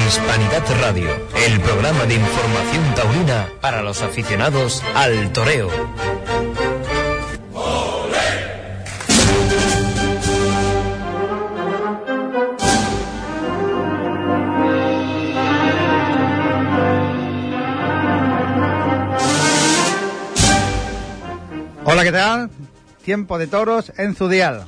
Hispanidad Radio, el programa de información taurina para los aficionados al toreo. Hola, ¿qué tal? Tiempo de toros en su dial.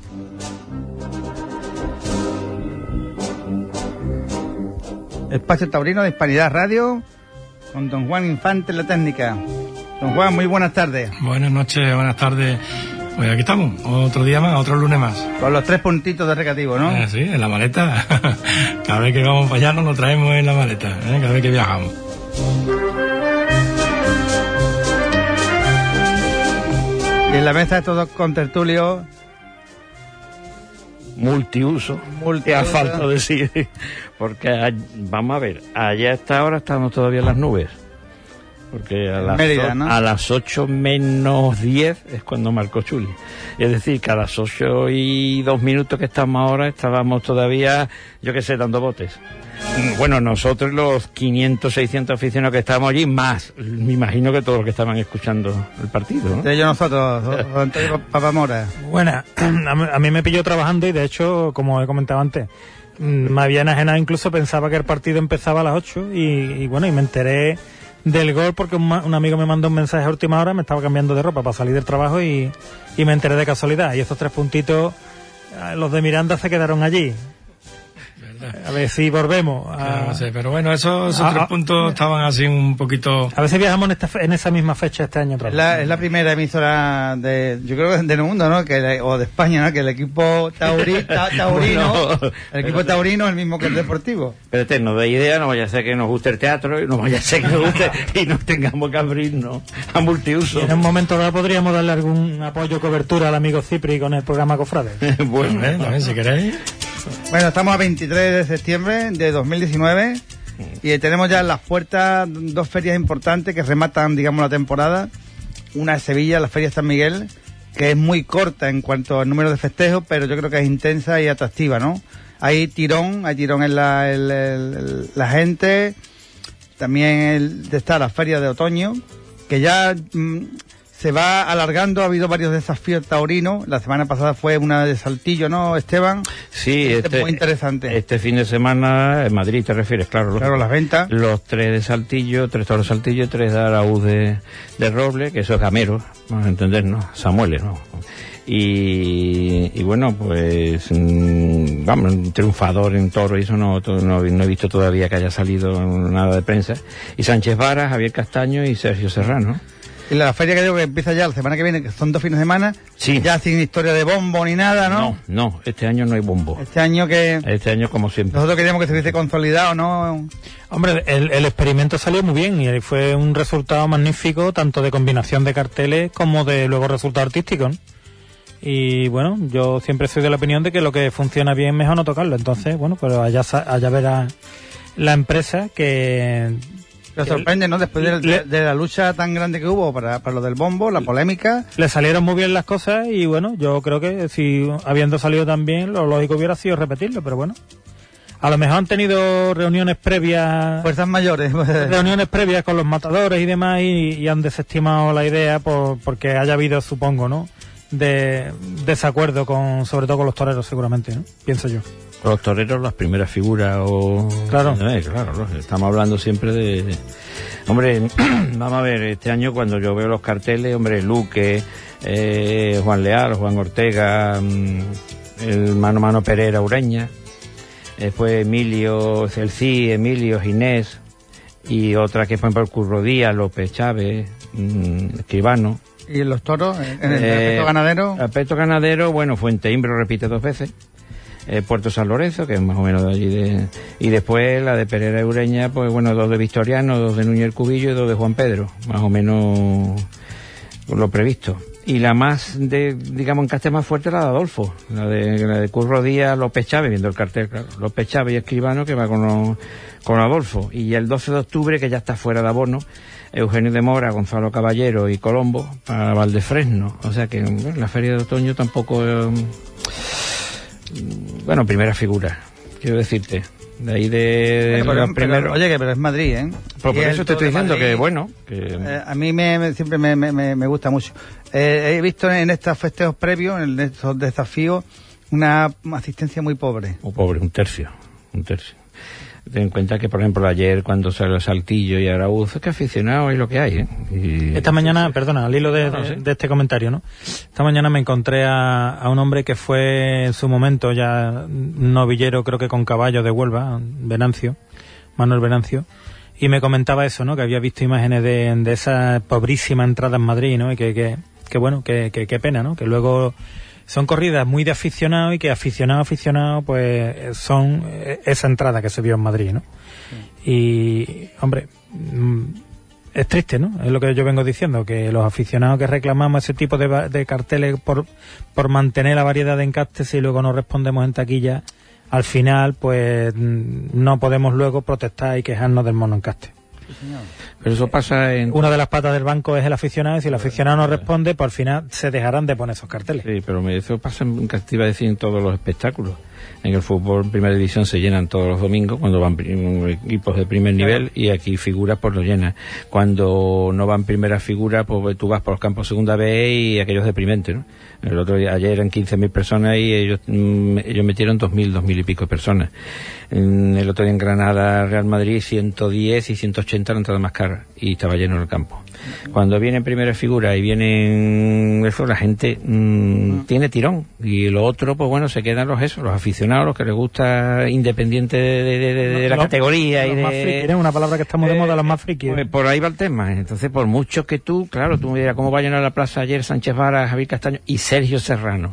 Espacio taurino de Hispanidad Radio, con don Juan Infante en la técnica. Don Juan, muy buenas tardes. Buenas noches, buenas tardes. Pues aquí estamos, otro día más, otro lunes más. Con los 3 puntitos de recativo, ¿no? Sí, en la maleta. Cada vez que vamos para allá nos lo traemos en la maleta, cada vez que viajamos. Y en la mesa de todos contertulios. Multiuso, que ha falta decir, porque vamos a ver, allá a esta hora estamos todavía en las nubes, porque a Mérida, ¿no? A las 8 menos 10 es cuando marcó Chuli, es decir, que a las 8 y 2 minutos que estamos ahora estábamos todavía, yo qué sé, dando botes. Bueno, nosotros los 500, 600 aficionados que estábamos allí, más, me imagino que todos los que estaban escuchando el partido, ¿no? De ellos nosotros, Antonio Papamora. Bueno, a mí me pilló trabajando y de hecho, como he comentado antes, me había enajenado, incluso pensaba que el partido empezaba a las 8 y bueno, y me enteré del gol porque un amigo me mandó un mensaje a última hora, me estaba cambiando de ropa para salir del trabajo y me enteré de casualidad. Y estos 3 puntitos, los de Miranda se quedaron allí. A ver si volvemos No sé, pero bueno, esos 3 puntos estaban así un poquito. A ver si viajamos en esa misma fecha este año otra vez. Es la primera emisora de, yo creo que del mundo, ¿no? O de España, ¿no? Que el equipo taurino, Bueno, el equipo taurino es el mismo que el deportivo. Pero nos da idea, no vaya a ser que nos guste el teatro, y no vaya a ser que nos guste y nos tengamos que abrirnos a multiuso. Y en un momento dado podríamos darle algún apoyo o cobertura al amigo Cipri con el programa Cofrades. Bueno, también si queréis. Bueno, estamos a 23 de septiembre de 2019 y tenemos ya en las puertas 2 ferias importantes que rematan, digamos, la temporada. Una es Sevilla, la Feria San Miguel, que es muy corta en cuanto al número de festejos, pero yo creo que es intensa y atractiva, ¿no? Hay tirón en la gente. También está la Feria de Otoño, que ya se va alargando. Ha habido varios desafíos taurinos. La semana pasada fue una de Saltillo, ¿no, Esteban? Sí, muy interesante. Este fin de semana en Madrid te refieres, claro. Claro, las ventas. Los 3 de Saltillo, 3 toros de Saltillo, 3 de Araúz de Roble, que eso es gamero, vamos a entendernos, Samueles, ¿no? Y bueno, pues vamos, un triunfador en toro, y eso no he visto todavía que haya salido nada de prensa. Y Sánchez Vara, Javier Castaño y Sergio Serrano. Y la feria que digo que empieza ya la semana que viene, que son 2 fines de semana, sí. Ya sin historia de bombo ni nada, ¿no? No, este año no hay bombo. Este año como siempre. Nosotros queríamos que se hubiese consolidado, ¿no? Hombre, el experimento salió muy bien y fue un resultado magnífico, tanto de combinación de carteles como de luego resultado artístico, ¿no? Y bueno, yo siempre soy de la opinión de que lo que funciona bien es mejor no tocarlo. Entonces, bueno, pues allá verá la empresa que... Lo sorprende, ¿no? Después de la lucha tan grande que hubo para lo del bombo, la polémica. Le salieron muy bien las cosas y bueno, yo creo que si habiendo salido tan bien, lo lógico hubiera sido repetirlo, pero bueno. A lo mejor han tenido reuniones previas... Fuerzas mayores. Reuniones previas con los matadores y demás y han desestimado la idea porque haya habido, supongo, ¿no? De desacuerdo sobre todo con los toreros, seguramente, ¿no? Pienso yo. Los toreros, las primeras figuras Claro. Claro, estamos hablando siempre de... Hombre, vamos a ver, este año cuando yo veo los carteles, hombre, Luque, Juan Leal, Juan Ortega, el Mano Pereira Ureña, después Emilio Celcí, Emilio Ginés, y otra que fue por Curro Díaz, López Chávez, Escribano. ¿Y en los toros? ¿En el aspecto ganadero? El aspecto ganadero, bueno, Fuenteimbro repite 2 veces. Puerto San Lorenzo, que es más o menos de allí y después la de Pereira y Ureña, pues bueno, 2 de Victoriano, 2 de Núñez del Cubillo y 2 de Juan Pedro, más o menos lo previsto. Y la más digamos, encaste más fuerte, la de Adolfo, la de Curro Díaz, López Chávez, viendo el cartel, claro, López Chávez y Escribano, que va con Adolfo. Y el 12 de octubre, que ya está fuera de abono, Eugenio de Mora, Gonzalo Caballero y Colombo para Valdefresno. O sea que bueno, la feria de otoño tampoco... bueno, primera figura, quiero decirte. De ahí de los primeros. Oye, pero es Madrid, ¿eh? Por eso te estoy diciendo Madrid, que bueno. Que... a mí siempre me gusta mucho. He visto en estos festejos previos, en estos desafíos, una asistencia muy pobre. Muy pobre, un tercio. Ten en cuenta que, por ejemplo, ayer cuando salió el Saltillo y Araúz, es que aficionado es lo que hay, ¿eh? Y... Esta mañana, perdona, al hilo de este comentario, ¿no? Esta mañana me encontré a un hombre que fue en su momento ya novillero, creo que con caballo de Huelva, Manuel Venancio, y me comentaba eso, ¿no? Que había visto imágenes de esa pobrísima entrada en Madrid, ¿no? Y que bueno, que pena, ¿no? Que luego son corridas muy de aficionado y que aficionado, pues son esa entrada que se vio en Madrid, ¿no? Sí. Y, hombre, es triste, ¿no? Es lo que yo vengo diciendo, que los aficionados que reclamamos ese tipo de carteles por mantener la variedad de encastes y luego no respondemos en taquilla, al final, pues no podemos luego protestar y quejarnos del monoencaste. Pero eso pasa en... Una de las patas del banco es el aficionado, y si el aficionado no responde, pues al final se dejarán de poner esos carteles. Sí, pero eso pasa en todos los espectáculos. En el fútbol en primera división se llenan todos los domingos cuando van equipos de primer nivel, y aquí figuras pues lo llenan. Cuando no van primera figura, pues tú vas por los campos segunda B y aquellos deprimentes, ¿no? El otro día, ayer eran 15.000 personas y ellos metieron 2.000 y pico de personas. El otro día en Granada, Real Madrid, 110 y 180 la entrada más cara, y estaba lleno el campo. Cuando vienen primera figura y vienen eso, la gente tiene tirón, y lo otro, pues bueno, se quedan los aficionados, los que les gusta, independiente de la categoría y de... Más frikis, una palabra que estamos de moda, los más frikis. Pues por ahí va el tema. Entonces, por mucho que tú me dirás cómo va a llenar la plaza ayer Sánchez Vara, Javier Castaño y Sergio Serrano.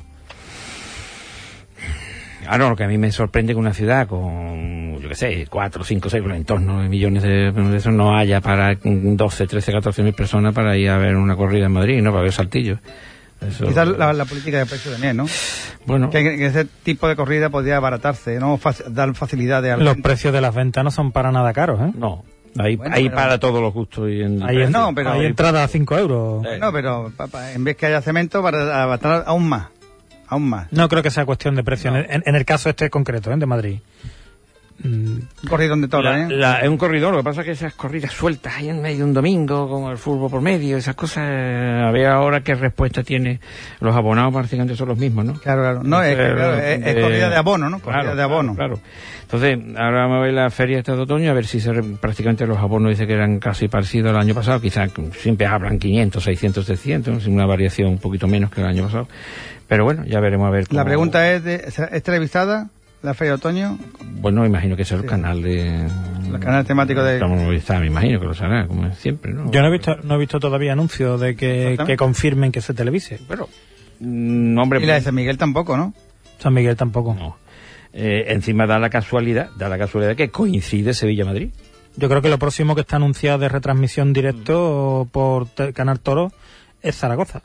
Ahora, lo que a mí me sorprende que una ciudad con, 4, 5, 6, en torno de millones de eso no haya para 12, 13, 14.000 personas para ir a ver una corrida en Madrid, ¿no? Para ver Saltillo. Eso... Quizás la política de precio también, ¿no? Bueno. Que ese tipo de corrida podría abaratarse, ¿no? Dar facilidades a la Los gente. Precios de las ventas no son para nada caros, ¿eh? No. Hay para todos los gustos. Y hay entrada a 5 euros. No, pero en vez que haya cemento, para abaratar aún más. No creo que sea cuestión de precio, no. en el caso este concreto, de Madrid. Un corridón de toros, es un corridor, lo que pasa es que esas corridas sueltas ahí en medio de un domingo, con el fútbol por medio, esas cosas, a ver ahora qué respuesta tiene. Los abonados prácticamente son los mismos, ¿no? Claro. No, es corrida de abono, ¿no? Corrida de abono. Claro. Entonces, ahora vamos a ver la feria esta de otoño, a ver si prácticamente los abonos dice que eran casi parecidos al año pasado, quizás siempre hablan 500, 600, 700, una variación un poquito menos que el año pasado. Pero bueno, ya veremos a ver cómo... La pregunta ¿es televisada la feria de otoño? Bueno, imagino que será el canal de... El canal temático de... Me imagino que lo será, como siempre, ¿no? Yo no he visto todavía anuncios de que confirmen que se televise. Pero, hombre... Y la de San Miguel tampoco, ¿no? San Miguel tampoco. No. Encima da la casualidad que coincide Sevilla-Madrid. Yo creo que lo próximo que está anunciado de retransmisión directo por Canal Toro es Zaragoza.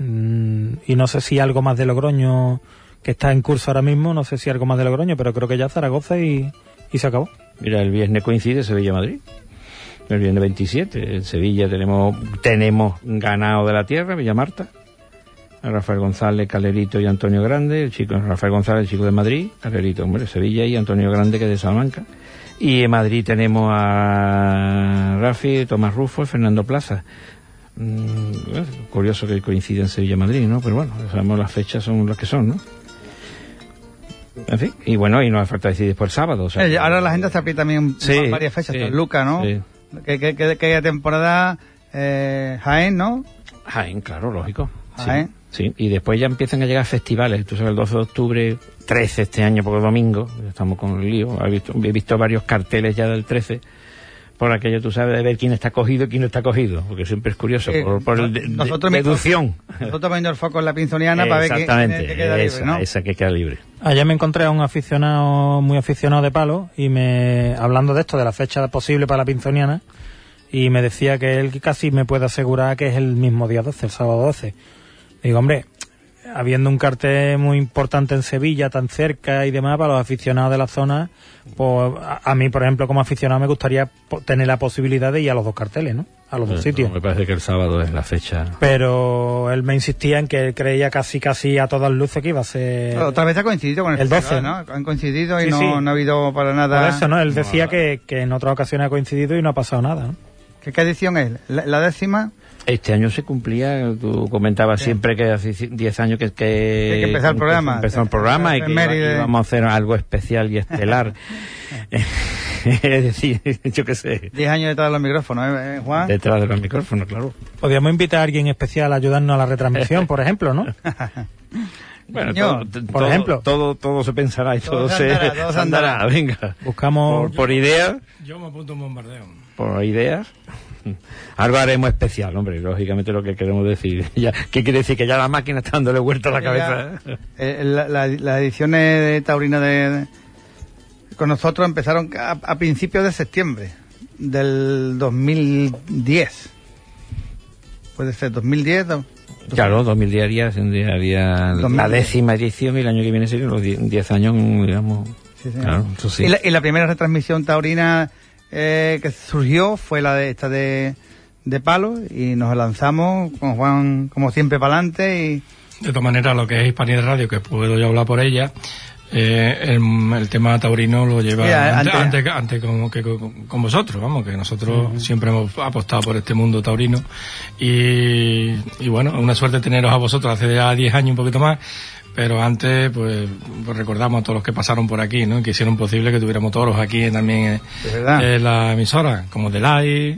Y no sé si algo más de Logroño, que está en curso ahora mismo, no sé si algo más de Logroño, pero creo que ya Zaragoza y se acabó. Mira, el viernes coincide Sevilla-Madrid. El viernes 27, en Sevilla tenemos ganado de la tierra, Villamarta, a Rafael González, Calerito y Antonio Grande, Rafael González, el chico de Madrid, Calerito, Sevilla, y Antonio Grande, que es de Salamanca. Y en Madrid tenemos a Rafi, Tomás Rufo y Fernando Plaza. Curioso que coincida en Sevilla-Madrid, ¿no? Pero bueno, sabemos las fechas son las que son, ¿no? En fin, y bueno, y no hace falta decir después el sábado. Ahora la gente se aprieta también varias fechas, Luca, ¿no? Sí. Que temporada Jaén, ¿no? Jaén, claro, lógico. Jaén. Sí, y después ya empiezan a llegar festivales. Tú sabes, el 12 de octubre, 13 este año, porque domingo, estamos con el lío. He visto varios carteles ya del 13. Por aquello, tú sabes, de ver quién está cogido y quién no está cogido, porque siempre es curioso, por deducción. Nosotros poniendo el foco en la pinzoniana para ver que queda libre, ¿no? Esa que queda libre. Ayer me encontré a un aficionado, muy aficionado de palo, y hablando de esto, de la fecha posible para la pinzoniana, y me decía que él casi me puede asegurar que es el mismo día 12, el sábado 12. Digo, hombre, habiendo un cartel muy importante en Sevilla, tan cerca y demás, para los aficionados de la zona, pues a mí, por ejemplo, como aficionado, me gustaría tener la posibilidad de ir a los dos carteles, ¿no? a los dos sitios. Me parece que el sábado es la fecha. Pero él me insistía en que él creía casi a todas luces que iba a ser... Otra vez ha coincidido con el 12, ¿no? Han coincidido y sí, no, sí. no ha habido para nada... Por eso, ¿no? Él decía que en otras ocasiones ha coincidido y no ha pasado nada, ¿no? ¿Qué edición es? ¿La décima? Este año se cumplía, tú comentabas siempre que hace 10 años que empezó el programa. Empezó el programa y que íbamos a hacer algo especial y estelar. Es decir, yo qué sé. 10 años detrás de los micrófonos, Juan? Detrás de los micrófonos, claro. Podríamos invitar a alguien especial a ayudarnos a la retransmisión, por ejemplo, ¿no? Bueno, por ejemplo. Todo se pensará y todo se andará. Venga. Buscamos... Por ideas. Yo me apunto un bombardeo. Por ideas. Algo haremos especial, hombre, lógicamente lo que queremos decir. Ya, ¿qué quiere decir? Que ya la máquina está dándole vuelta a la cabeza. Las ediciones de taurina con nosotros empezaron a principios de septiembre del 2010. Puede ser 2010. Claro, 2010 haría la 10ª edición y el año que viene serían los 10 años, digamos. Sí, sí. Claro, eso sí. Y la primera retransmisión taurina que surgió fue la de esta de Palo, y nos lanzamos con Juan como siempre para adelante. Y de todas maneras, lo que es Hispanidad Radio, que puedo yo hablar por ella, el tema taurino lo lleva antes con vosotros, vamos, que nosotros siempre hemos apostado por este mundo taurino y bueno, una suerte teneros a vosotros hace ya 10 años, un poquito más. Pero antes, pues recordamos a todos los que pasaron por aquí, ¿no? Que hicieron posible que tuviéramos toros aquí también en la emisora, como Delay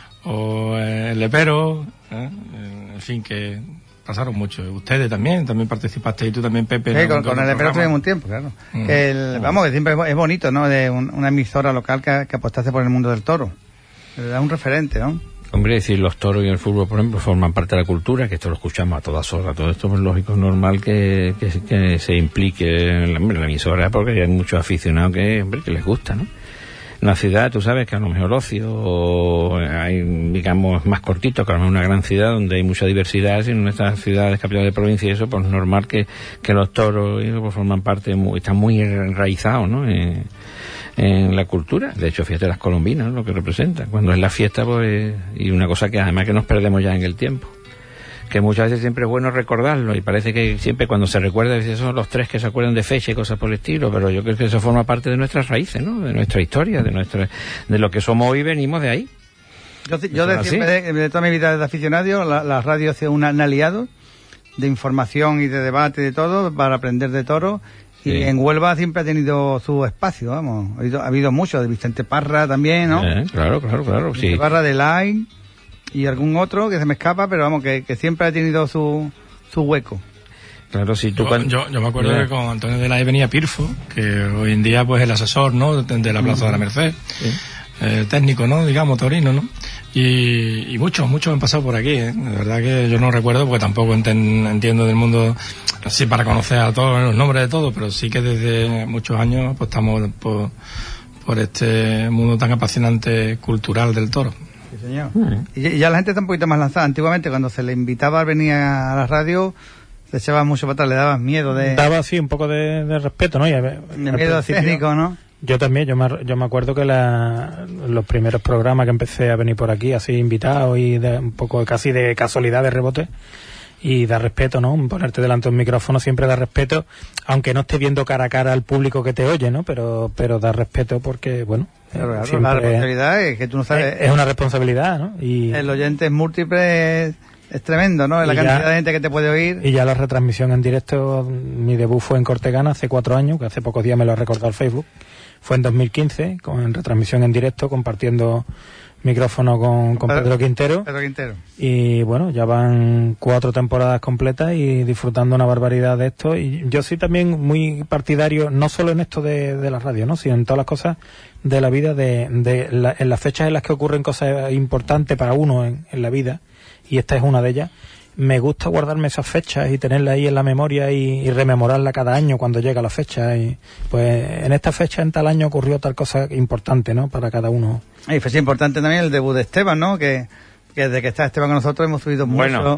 o el Lepero, en fin, que pasaron mucho. Ustedes también participaste, y tú también, Pepe. Sí, con el Lepero tuvimos un tiempo, claro. Vamos, que siempre es bonito, ¿no? De una emisora local que apostase por el mundo del toro. Es un referente, ¿no? Hombre, decir, los toros y el fútbol, por ejemplo, forman parte de la cultura, que esto lo escuchamos a todas horas. Todo esto es lógico, es normal que se implique en la emisora, porque hay muchos aficionados que les gusta, ¿no? En la ciudad, tú sabes que a lo mejor ocio hay, digamos, más cortito, que a lo mejor una gran ciudad donde hay mucha diversidad, y en estas ciudades, capitales de provincia y eso, pues es normal que los toros y eso, pues forman parte, están muy enraizados, ¿no? En la cultura. De hecho, fíjate las colombinas, lo que representan. Cuando es la fiesta, pues, y una cosa que además que nos perdemos ya en el tiempo. Que muchas veces siempre es bueno recordarlo, y parece que siempre cuando se recuerda, son los tres que se acuerdan de fecha y cosas por el estilo, pero yo creo que eso forma parte de nuestras raíces, ¿no? De nuestra historia, de lo que somos hoy, venimos de ahí. Yo de toda mi vida de aficionado, la radio ha sido un aliado de información y de debate y de todo, para aprender de toro. Sí. Y en Huelva siempre ha tenido su espacio, vamos. Ha habido mucho, de Vicente Parra también, ¿no? Claro, Vicente sí. Parra, de Line y algún otro que se me escapa, pero vamos, que siempre ha tenido su hueco. Claro, sí. Yo me acuerdo que con Antonio de la venía Pirfo, que hoy en día pues el asesor, ¿no?, de la Plaza de la Merced. Sí. Técnico, ¿no?, digamos, taurino, ¿no? Y muchos han pasado por aquí, ¿eh? De verdad que yo no recuerdo, porque tampoco entiendo del mundo así para conocer a todos los nombres de todos, pero sí que desde muchos años pues estamos por este mundo tan apasionante cultural del toro. Sí, señor. Y ya la gente está un poquito más lanzada. Antiguamente, cuando se le invitaba a venir a la radio, se echaba mucho para atrás, le dabas miedo de... Daba, sí, un poco de respeto, ¿no? De miedo escénico, ¿no? Yo también, yo me acuerdo que los primeros programas que empecé a venir por aquí, así invitados y un poco casi de casualidad, de rebote, y da respeto, ¿no? Ponerte delante de un micrófono siempre da respeto, aunque no estés viendo cara a cara al público que te oye, ¿no? Pero da respeto porque, bueno... Claro, la responsabilidad es que tú no sabes... Es una responsabilidad, ¿no? Y el oyente es múltiple... Es tremendo, ¿no? La cantidad de gente que te puede oír. Y ya la retransmisión en directo, mi debut fue en Cortegana hace 4 años, que hace pocos días me lo ha recordado el Facebook. Fue en 2015, en retransmisión en directo, compartiendo micrófono con Pedro Quintero. Y bueno, ya van 4 temporadas completas y disfrutando una barbaridad de esto. Y yo soy también muy partidario, no solo en esto de la radio, ¿no?, sino en todas las cosas de la vida, en las fechas en las que ocurren cosas importantes para uno en la vida, y esta es una de ellas. Me gusta guardarme esas fechas y tenerlas ahí en la memoria y rememorarla cada año cuando llega la fecha. Y pues en esta fecha, en tal año, ocurrió tal cosa importante, ¿no?, para cada uno. Y fue importante también el debut de Esteban, ¿no?, que desde que está Esteban con nosotros hemos subido mucho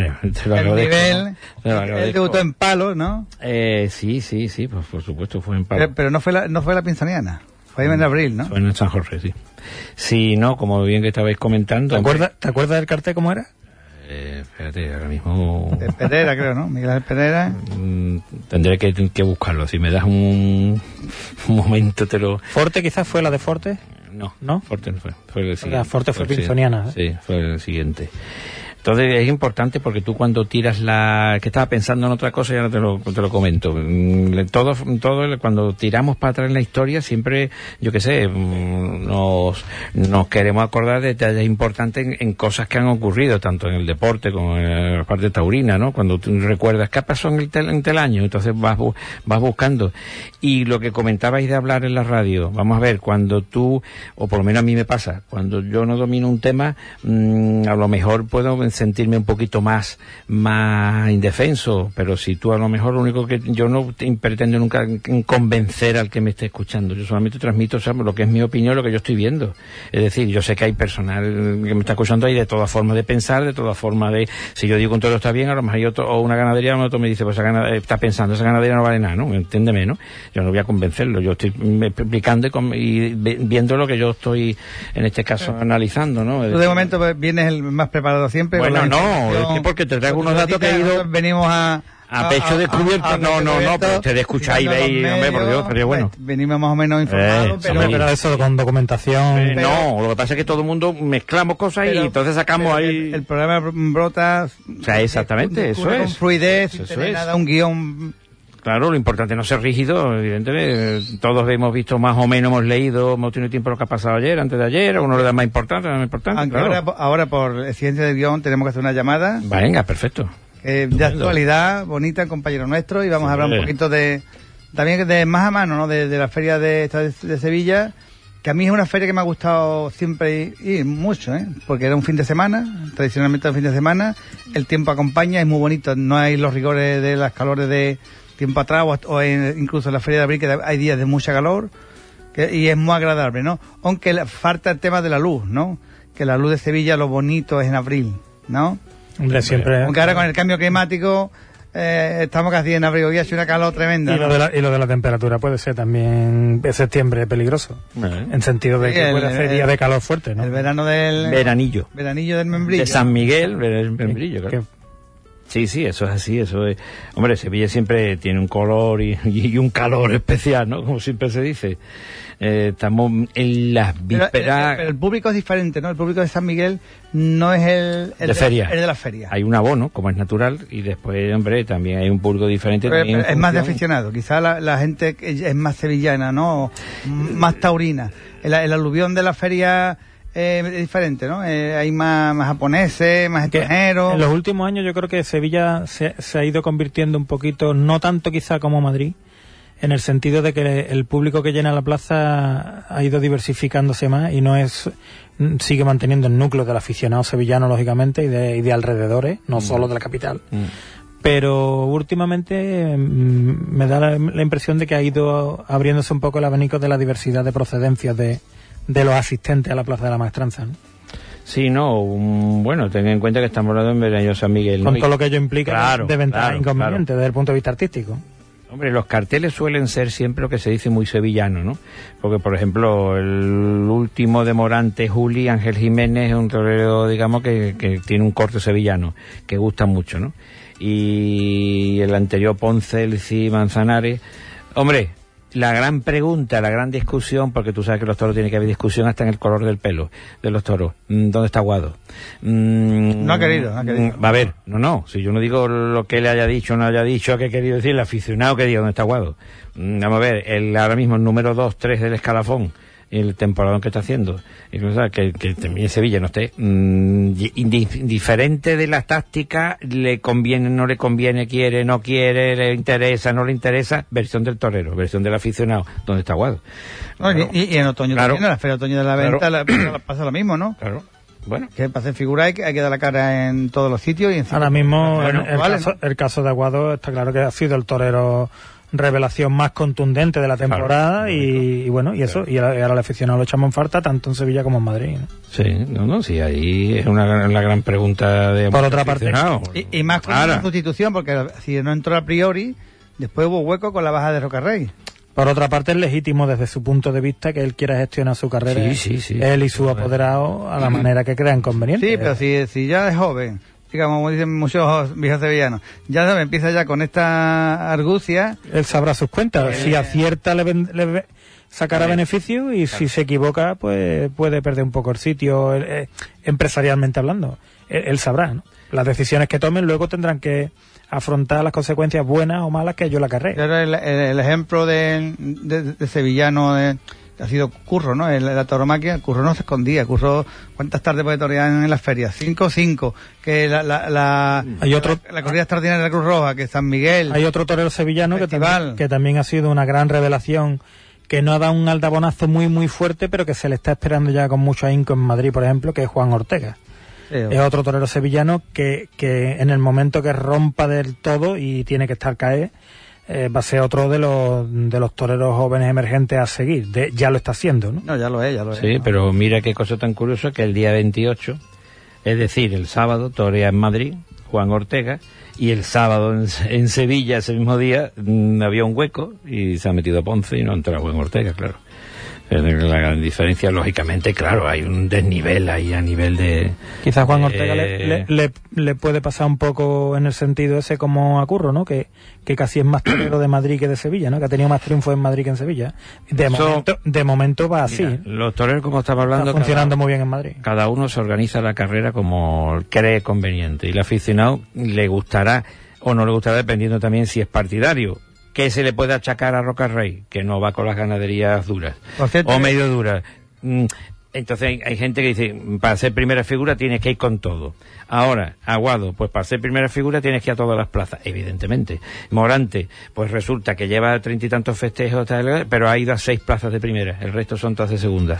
el nivel. Él debutó en Palo, ¿no? Sí, pues por supuesto fue en Palo. Pero no fue la pinzaniana, fue en abril, ¿no? Fue en San Jorge, sí. Sí, no, como bien que estabais comentando. ¿Te acuerdas del cartel cómo era? Espérate, ahora mismo... De Pereira, creo, ¿no? Miguel Pereira. Tendré que buscarlo. Si me das un momento te lo... ¿Forte quizás fue la de Forte? No, Forte no fue. Fue el siguiente. La Forte fue Pinzoniana. Sí, fue el siguiente. Entonces es importante porque tú cuando tiras que estaba pensando en otra cosa y ahora te lo comento. Todo cuando tiramos para atrás en la historia siempre, yo qué sé, nos queremos acordar de detalles importantes en cosas que han ocurrido, tanto en el deporte como en la parte taurina, ¿no? Cuando tú recuerdas qué pasó en el año, entonces vas buscando. Y lo que comentabais de hablar en la radio, vamos a ver, cuando tú, o por lo menos a mí me pasa, cuando yo no domino un tema, a lo mejor puedo sentirme un poquito más indefenso, pero si tú a lo mejor lo único que yo no pretendo nunca convencer al que me esté escuchando, yo solamente transmito, ¿sabes?, lo que es mi opinión, lo que yo estoy viendo. Es decir, yo sé que hay personal que me está escuchando ahí de todas formas de pensar, de todas formas de, si yo digo un toro está bien, a lo mejor hay otro, o una ganadería, otro me dice, pues está pensando, esa ganadería no vale nada, ¿no? Entiéndeme, ¿no? Yo no voy a convencerlo, yo estoy explicando y viendo lo que yo estoy, en este caso, analizando, ¿no? Tú de momento vienes el más preparado siempre. Bueno, no, es que porque te traigo unos datos que he ido... Venimos a pecho descubierto, no, pero ustedes escucháis y veis, hombre, por Dios, pero bueno. Venimos más o menos informados, pero eso con documentación... no, lo que pasa es que todo el mundo mezclamos cosas y entonces sacamos ahí... El programa brota... O sea, exactamente, eso es. Con fluidez, eso sin tener nada, un guión... Claro, lo importante es no ser rígido, evidentemente. Todos hemos visto más o menos, hemos leído, hemos tenido tiempo lo que ha pasado ayer, antes de ayer, a uno le da más importante, Aunque claro. ahora por exigencia de guión tenemos que hacer una llamada. Venga, perfecto. De actualidad, bonita, compañero nuestro, y vamos a hablar un poquito también de más a mano, ¿no? De la feria de Sevilla, que a mí es una feria que me ha gustado siempre ir mucho, porque era un fin de semana, tradicionalmente un fin de semana, el tiempo acompaña, es muy bonito, no hay los rigores de las calores de tiempo atrás, incluso en la feria de abril, que hay días de mucha calor, y es muy agradable, ¿no? Aunque falta el tema de la luz, ¿no? Que la luz de Sevilla, lo bonito es en abril, ¿no? Hombre, siempre... Aunque ahora con el cambio climático estamos casi en abril y ha sido una calor tremenda. Y, ¿no? Lo de la temperatura puede ser también en septiembre peligroso, en sentido de que puede hacer días de calor fuerte, ¿no? El verano del... Veranillo del membrillo. de San Miguel, el membrillo, claro. Sí, eso es así, eso es... Hombre, Sevilla siempre tiene un color y un calor especial, ¿no? Como siempre se dice. Estamos en las vísperas... Pero el público es diferente, ¿no? El público de San Miguel no es el de feria. El de la feria. Hay un abono, como es natural, y después, hombre, también hay un público diferente. Pero es más de aficionado. Quizá la gente es más sevillana, ¿no? Más taurina. El aluvión de la feria... es diferente, ¿no? Hay más japoneses, más extranjeros. En los últimos años yo creo que Sevilla se ha ido convirtiendo un poquito, no tanto quizá como Madrid, en el sentido de que el público que llena la plaza ha ido diversificándose más y sigue manteniendo el núcleo del aficionado sevillano, lógicamente, y de alrededores, no solo de la capital. Pero últimamente me da la impresión de que ha ido abriéndose un poco el abanico de la diversidad de procedencias de los asistentes a la Plaza de la Maestranza, ¿no? Sí, bueno, ten en cuenta que estamos hablando en Veranillo San Miguel, ¿no? Con todo lo que ello implica de ventajas e inconvenientes desde el punto de vista artístico. Hombre, los carteles suelen ser siempre lo que se dice muy sevillano, ¿no? Porque, por ejemplo, el último de Morante, Juli, Ángel Jiménez, es un torero, digamos, que tiene un corte sevillano, que gusta mucho, ¿no? Y el anterior Ponce, Licí, Manzanares. Hombre, la gran pregunta, la gran discusión, porque tú sabes que los toros tiene que haber discusión hasta en el color del pelo de los toros. ¿Dónde está Guado? No ha querido. Va a ver, si yo no digo lo que él haya dicho o no haya dicho, ¿qué he querido decir? El aficionado que diga dónde está Guado. Vamos a ver, ahora mismo el número 2, 3 del escalafón, el temporadón que está haciendo, y que también Sevilla no esté indiferente de las tácticas, le conviene, no le conviene, quiere, no quiere, le interesa, no le interesa, versión del torero, versión del aficionado, ¿dónde está Guado? Y en otoño también, en la feria de otoño de la venta pasa lo mismo, ¿no? Claro. Bueno, que para hacer figura hay que dar la cara en todos los sitios y ahora mismo el caso de Aguado está claro que ha sido el torero revelación más contundente de la temporada, y ahora el aficionado lo echamos en falta tanto en Sevilla como en Madrid, ¿no? Sí, ahí es la gran pregunta de por otra parte, y más con la sustitución, porque si no entró a priori, después hubo hueco con la baja de Rocarrey. Por otra parte, es legítimo desde su punto de vista que él quiera gestionar su carrera, él y su apoderado, a la manera que crean conveniente. Sí, pero si ya es joven, digamos, como dicen muchos viejos sevillanos, ya empieza ya con esta argucia. Él sabrá sus cuentas. Si acierta, le sacará beneficio, y si se equivoca, pues puede perder un poco el sitio, empresarialmente hablando. Él sabrá, ¿no? Las decisiones que tomen luego tendrán que afrontar las consecuencias buenas o malas que ello le acarree. Claro, el ejemplo de sevillano ha sido Curro, ¿no? La tauromaquia, Curro no se escondía. Curro, ¿cuántas tardes puede torear en las ferias? 5. Que hay otro, la corrida extraordinaria de la Cruz Roja, que San Miguel. Hay otro torero sevillano que también ha sido una gran revelación, que no ha dado un aldabonazo muy muy fuerte, pero que se le está esperando ya con mucho ahínco en Madrid, por ejemplo, que es Juan Ortega. Sí, es otro torero sevillano que en el momento que rompa del todo y tiene que estar caer, va a ser otro de los toreros jóvenes emergentes a seguir. Ya lo está haciendo, ¿no? No, ya lo es. Sí, ¿no? Pero mira qué cosa tan curiosa, que el día 28, es decir, el sábado, torea en Madrid Juan Ortega, y el sábado en Sevilla, ese mismo día, había un hueco y se ha metido a Ponce y no entra Juan Ortega, claro. La gran diferencia, lógicamente, claro, hay un desnivel ahí a nivel de... Quizás Juan Ortega le puede pasar un poco en el sentido ese como a Curro, ¿no? Que casi es más torero de Madrid que de Sevilla, ¿no? Que ha tenido más triunfos en Madrid que en Sevilla. De momento va así. Mira, los toreros, como estaba hablando... Está funcionando muy bien en Madrid. Cada uno se organiza la carrera como cree conveniente, y el aficionado le gustará o no le gustará, dependiendo también si es partidario. ¿Qué se le puede achacar a Roca Rey? Que no va con las ganaderías duras o medio duras. Entonces hay gente que dice, para ser primera figura tienes que ir con todo. Ahora, Aguado, pues para ser primera figura tienes que ir a todas las plazas, evidentemente. Morante, pues resulta que lleva 30 y tantos festejos, pero ha ido a 6 plazas de primera, el resto son todas de segunda.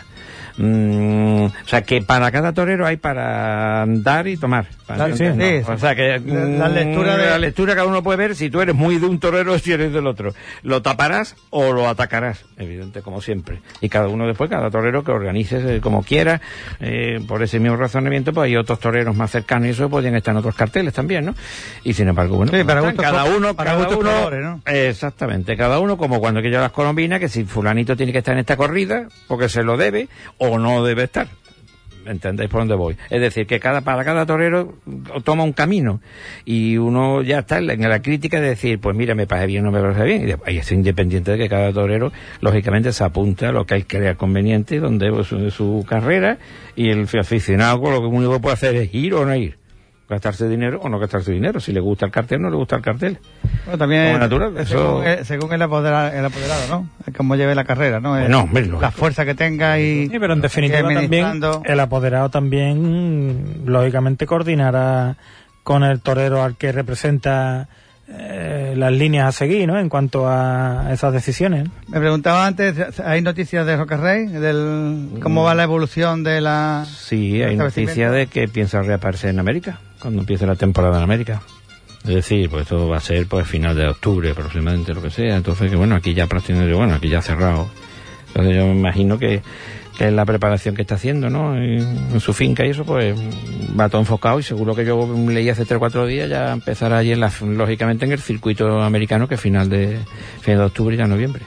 O sea que para cada torero hay para dar y tomar. Sí. O sea que la lectura cada uno puede ver si tú eres muy de un torero o si eres del otro. Lo taparás o lo atacarás, evidente, como siempre. Y cada uno después, cada torero que organice como quiera, por ese mismo razonamiento, pues hay otros toreros más cercanos y eso podrían estar en otros carteles también, ¿no? Y sin embargo, bueno, sí, para gusto, cada uno, colores, ¿no? Exactamente, cada uno, como cuando aquello de las colombinas, que si fulanito tiene que estar en esta corrida porque se lo debe o no debe estar. ¿Entendéis por dónde voy? Es decir, que para cada torero toma un camino y uno ya está en la crítica de decir, pues mira, me parece bien o no me parece bien, y es independiente de que cada torero lógicamente se apunta a lo que él crea conveniente, donde su carrera, y el aficionado lo que único que puede hacer es ir o no ir, gastarse dinero o no gastarse dinero, si le gusta el cartel no le gusta el cartel. Bueno, también como natural, según el apoderado, ¿no? Cómo lleve la carrera, ¿no? La fuerza que tenga y... Sí, pero en definitiva también el apoderado también lógicamente coordinará con el torero al que representa las líneas a seguir, ¿no? En cuanto a esas decisiones. Me preguntaba antes, ¿hay noticias de Roca Rey? ¿Cómo va la evolución de la...? Sí, hay noticias de que piensa reaparecer en América, cuando empiece la temporada en América. Es decir, pues esto va a ser pues final de octubre aproximadamente, lo que sea. Entonces, que bueno, aquí ya prácticamente, aquí ya cerrado. Entonces yo me imagino que es la preparación que está haciendo, ¿no? En su finca y eso, pues va todo enfocado, y seguro que yo leí hace 3 o 4 días ya empezará allí lógicamente en el circuito americano, que es final de octubre y ya noviembre.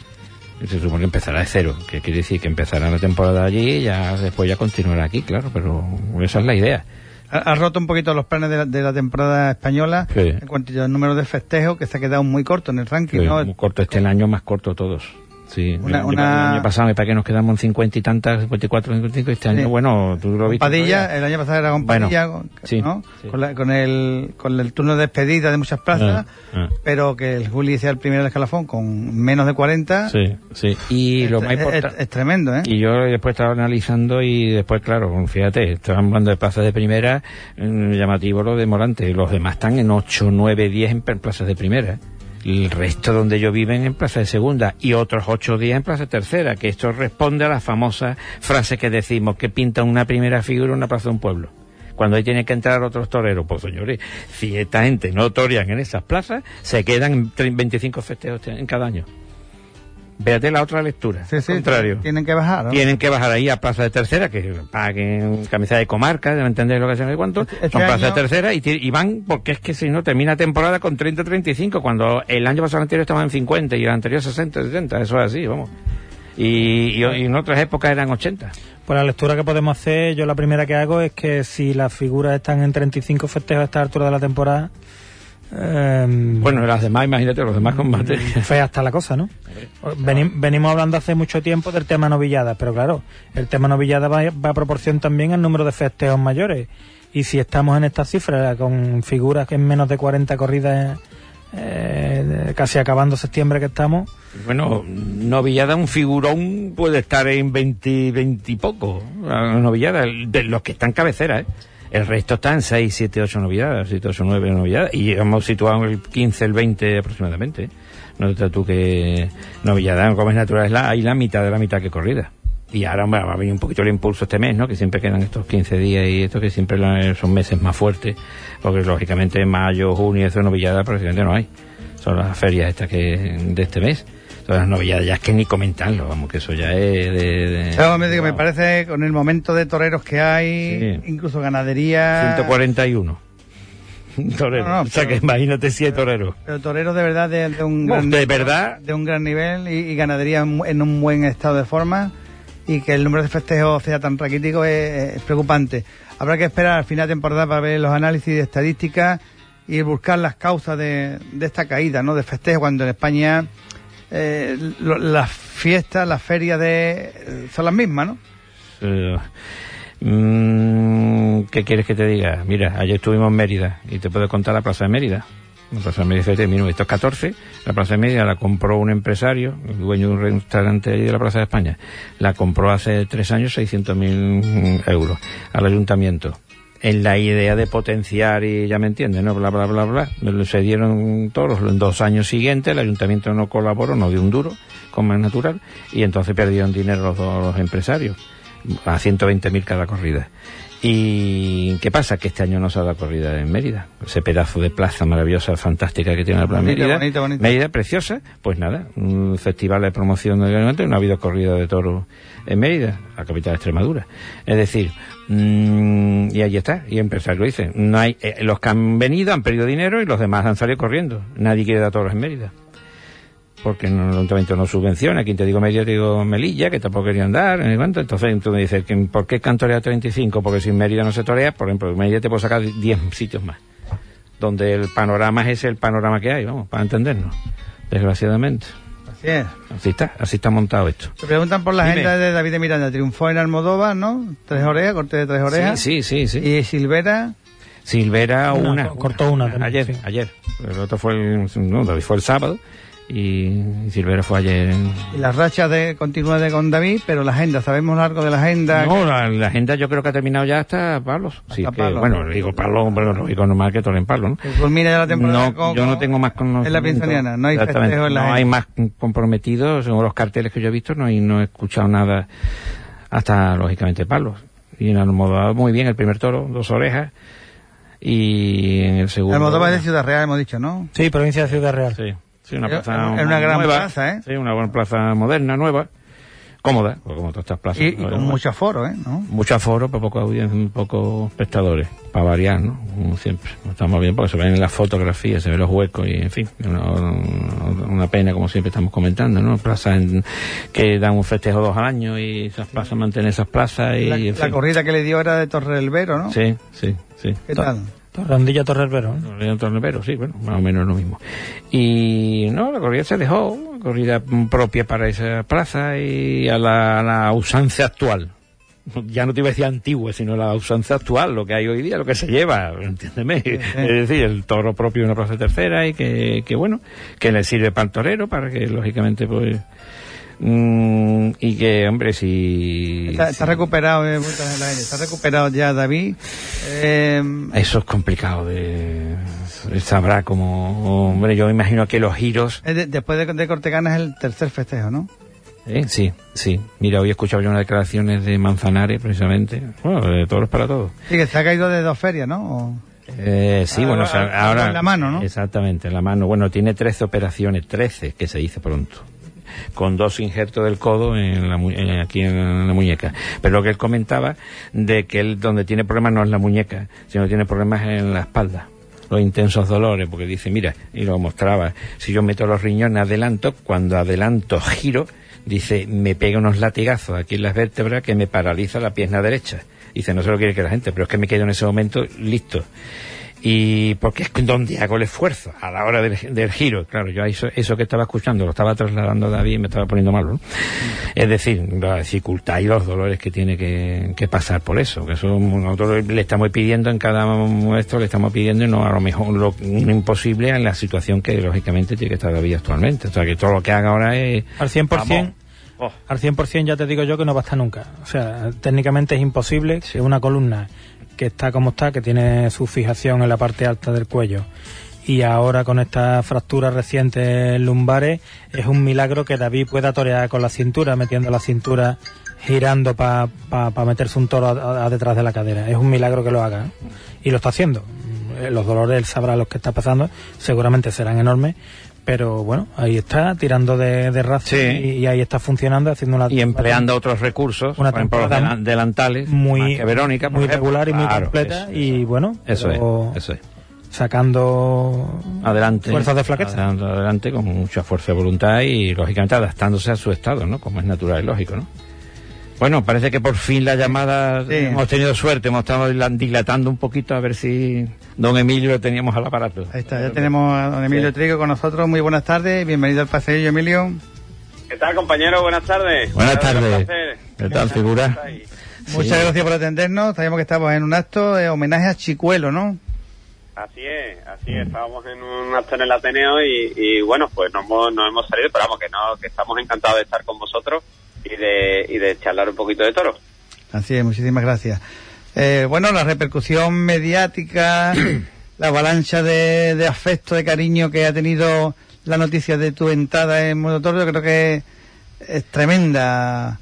Y se supone que empezará de cero, que quiere decir que empezará la temporada allí y ya después ya continuará aquí, claro, pero esa es la idea. Ha roto un poquito los planes de la temporada española, sí, en cuanto al número de festejos, que se ha quedado muy corto en el ranking, sí, ¿no? Muy corto, el año más corto todos. Sí, el año pasado me parece que nos quedamos en 50 y tantas, 54, 55, este año, sí, bueno, tú lo viste. Padilla, el año pasado era con Padilla, bueno, ¿no? Sí. Con el turno de despedida de muchas plazas, pero que el Juli sea el primer escalafón con menos de 40. Sí. Y lo más importante... Es tremendo, ¿eh? Y yo después estaba analizando y después, claro, fíjate, estaban hablando de plazas de primera, llamativo lo de Morante, los demás están en 8, 9, 10 en plazas de primera. El resto donde ellos viven en plaza de segunda y otros 8 días en plaza de tercera, que esto responde a la famosa frase que decimos, que pinta una primera figura en una plaza de un pueblo. Cuando ahí tienen que entrar otros toreros, pues señores, si esta gente no torean en esas plazas, se quedan 25 festejos en cada año. Véate la otra lectura. Sí, sí, contrario. Tienen que bajar, ¿no? Tienen que bajar ahí a Plaza de Tercera, que paguen camisa de comarca, deben entender lo que se me cuánto. Son Plaza de Tercera y van, porque es que si no, termina temporada con 30-35, cuando el año pasado anterior estaban en 50 y el anterior 60-70, eso es así, vamos. Y en otras épocas eran 80. Pues la lectura que podemos hacer, yo la primera que hago es que si las figuras están en 35 festejos a esta altura de la temporada... bueno, las demás, imagínate, los demás combates. Fea hasta la cosa, ¿no? Venimos hablando hace mucho tiempo del tema novilladas, pero claro, el tema novilladas va a proporción también al número de festejos mayores. Y si estamos en esta cifra, con figuras que en menos de 40 corridas, casi acabando septiembre que estamos... Bueno, novillada, un figurón puede estar en 20 y poco. Novillada, de los que están cabeceras, El resto está en 6, 7, 8 novilladas, 7, 8, 9 novilladas, y hemos situado el 15, el 20 aproximadamente. No te tú que novillada, como es natural, hay la mitad de la mitad que corrida. Y ahora va a venir un poquito el impulso este mes, ¿no? Que siempre quedan estos 15 días y esto que siempre son meses más fuertes, porque lógicamente mayo, junio, eso novillada prácticamente no hay. Son las ferias estas de este mes. Todas las novilladas ya es que ni comentarlo, vamos, que eso ya es me parece, con el momento de toreros que hay, sí. Incluso ganadería... 141 toreros, o sea que imagínate si hay toreros. Pero toreros de verdad de un gran nivel y ganadería en un buen estado de forma, y que el número de festejos sea tan raquítico es preocupante. Habrá que esperar al final de temporada para ver los análisis de estadísticas y buscar las causas de esta caída, ¿no? De festejos, cuando en España... las fiestas, las ferias son las mismas, ¿no? ¿Qué quieres que te diga? Mira, ayer estuvimos en Mérida y te puedo contar la Plaza de Mérida. La Plaza de Mérida de 1914, la Plaza de Mérida la compró un empresario, el dueño de un restaurante ahí de la Plaza de España. La compró hace 3 años 600.000 euros al ayuntamiento. En la idea de potenciar, y ya me entiendes, ¿no? Bla, bla, bla, bla. Se dieron toros en 2 años siguientes, el ayuntamiento no colaboró, no dio un duro, como es natural, y entonces perdieron dinero los empresarios, a 120.000 cada corrida. ¿Y qué pasa? Que este año no se ha dado corrida en Mérida. Ese pedazo de plaza maravillosa, fantástica que tiene la plaza Mérida. Bonito. Mérida, preciosa. Pues nada, un festival de promoción del evento, no ha habido corrida de toros en Mérida, la capital de Extremadura. Es decir, y ahí está, y el empresario dice, no hay, los que han venido han perdido dinero y los demás han salido corriendo. Nadie quiere dar toros en Mérida, porque el ayuntamiento no subvenciona. Aquí te digo Mérida, te digo Melilla, que tampoco querían dar, entonces tú me dices, ¿por qué cantorea 35? Porque si en Mérida no se torea, por ejemplo, en Mérida te puedo sacar 10 sitios más, donde el panorama es el panorama que hay, vamos, para entendernos, desgraciadamente. Así es. Así está montado esto. Se preguntan por la agenda de David de Miranda. Triunfó en Almodóvar, ¿no? 3 orejas, corte de 3 orejas. Sí. Y Silvera... una. Cortó una. Ayer. El otro fue el sábado. Y Silvera fue ayer. Y la racha continúa con David, pero la agenda, ¿sabemos algo de la agenda? No, la agenda yo creo que ha terminado ya hasta Palos. Sí, Palos. Bueno, digo Palos, pero lógico, normal que toren Palos, ¿no? Que culmina ya la temporada. Yo no tengo más conocimiento. En la Pinzoniana, no hay festejo en la agenda. No hay más comprometidos, según los carteles que yo he visto, no he escuchado nada hasta, lógicamente, Palos. Y en Almodóvar, muy bien, el primer toro, 2 orejas. Y en el segundo... Almodóvar es de Ciudad Real, hemos dicho, ¿no? Sí, provincia de Ciudad Real. Sí, una plaza es una gran nueva, plaza, ¿eh? Sí, una buena plaza moderna, nueva, cómoda, como todas estas plazas. Y con mucho aforo, ¿no? Mucho aforo, pero poco audiencia, pocos espectadores, para variar, ¿no? Como siempre. No estamos bien porque se ven en las fotografías, se ven los huecos y, en fin, una pena, como siempre estamos comentando, ¿no? Plazas que dan un festejo 2 al año y esas plazas mantienen esas plazas y... La corrida que le dio era de Torre del Vero, ¿no? Sí. ¿Qué tal? Torrandilla Torrebero, ¿no? Torrebero, sí, bueno, más o menos lo mismo. Y no, la corrida se dejó, corrida propia para esa plaza y a la usanza actual. Ya no te iba a decir antigua, sino la usanza actual, lo que hay hoy día, lo que se lleva, entiéndeme. Sí. Es decir, el toro propio de una plaza tercera y que bueno, que le sirve para el torero, para que lógicamente pues... y que, hombre, si... Está recuperado, está recuperado ya David. Eso es complicado sabrá como... Hombre, yo me imagino que los giros... Después de Cortegana es el tercer festejo, ¿no? Sí. Mira, hoy he escuchado yo unas declaraciones de Manzanares, precisamente. Bueno, de toros para todos. Sí, que se ha caído de 2 ferias, ¿no? Sí, bueno, ahora... En la mano, ¿no? Exactamente, en la mano. Bueno, tiene 13 operaciones, 13, que se dice pronto. con 2 injertos del codo aquí en la muñeca. Pero lo que él comentaba, de que él donde tiene problemas no es la muñeca, sino que tiene problemas en la espalda, los intensos dolores, porque dice, mira, y lo mostraba, si yo meto los riñones cuando adelanto giro, dice, me pega unos latigazos aquí en las vértebras que me paraliza la pierna derecha. Dice, no se lo quiere que la gente, pero es que me quedo en ese momento listo. Y porque es donde hago el esfuerzo, a la hora del giro. Claro, yo eso que estaba escuchando lo estaba trasladando a David y me estaba poniendo malo, ¿no? Es decir, la dificultad y los dolores que tiene que pasar por eso, que eso nosotros le estamos pidiendo en cada muestro, le estamos pidiendo, y no a lo mejor lo imposible en la situación que lógicamente tiene que estar David actualmente. O sea, que todo lo que haga ahora es... Al 100%. Al 100% ya te digo yo que no va a estar nunca. O sea, técnicamente es imposible que una columna que está como está, que tiene su fijación en la parte alta del cuello, y ahora con estas fracturas recientes lumbares, es un milagro que David pueda torear con la cintura, metiendo la cintura, girando para meterse un toro a detrás de la cadera. Es un milagro que lo haga, ¿eh? Y lo está haciendo. Los dolores, él sabrá los que está pasando, seguramente serán enormes, pero bueno, ahí está tirando de raza, y ahí está funcionando, haciendo una... Y empleando otros recursos, por ejemplo, los delantales, muy que Verónica, muy regular y muy completa, y bueno, eso es. Sacando adelante, fuerzas de flaqueza. Adelante con mucha fuerza de voluntad y, lógicamente, adaptándose a su estado, ¿no? Como es natural y lógico, ¿no? Bueno, parece que por fin la llamada, hemos tenido suerte, hemos estado dilatando un poquito a ver si don Emilio lo teníamos al aparato. Ahí está, ya tenemos a don Emilio Trigo con nosotros. Muy buenas tardes, bienvenido al paseillo, Emilio. ¿Qué tal, compañero? Buenas tardes. Buenas tardes. ¿Qué tal, figura? Muchas gracias por atendernos. Sabemos que estamos en un acto de homenaje a Chicuelo, ¿no? Así es. Estábamos en un acto en el Ateneo y bueno, pues no hemos salido, pero vamos, que estamos encantados de estar con vosotros y de charlar un poquito de toros. Así es, muchísimas gracias. Bueno, la repercusión mediática, la avalancha de afecto, de cariño que ha tenido la noticia de tu entrada en Mundo Toro, yo creo que es tremenda.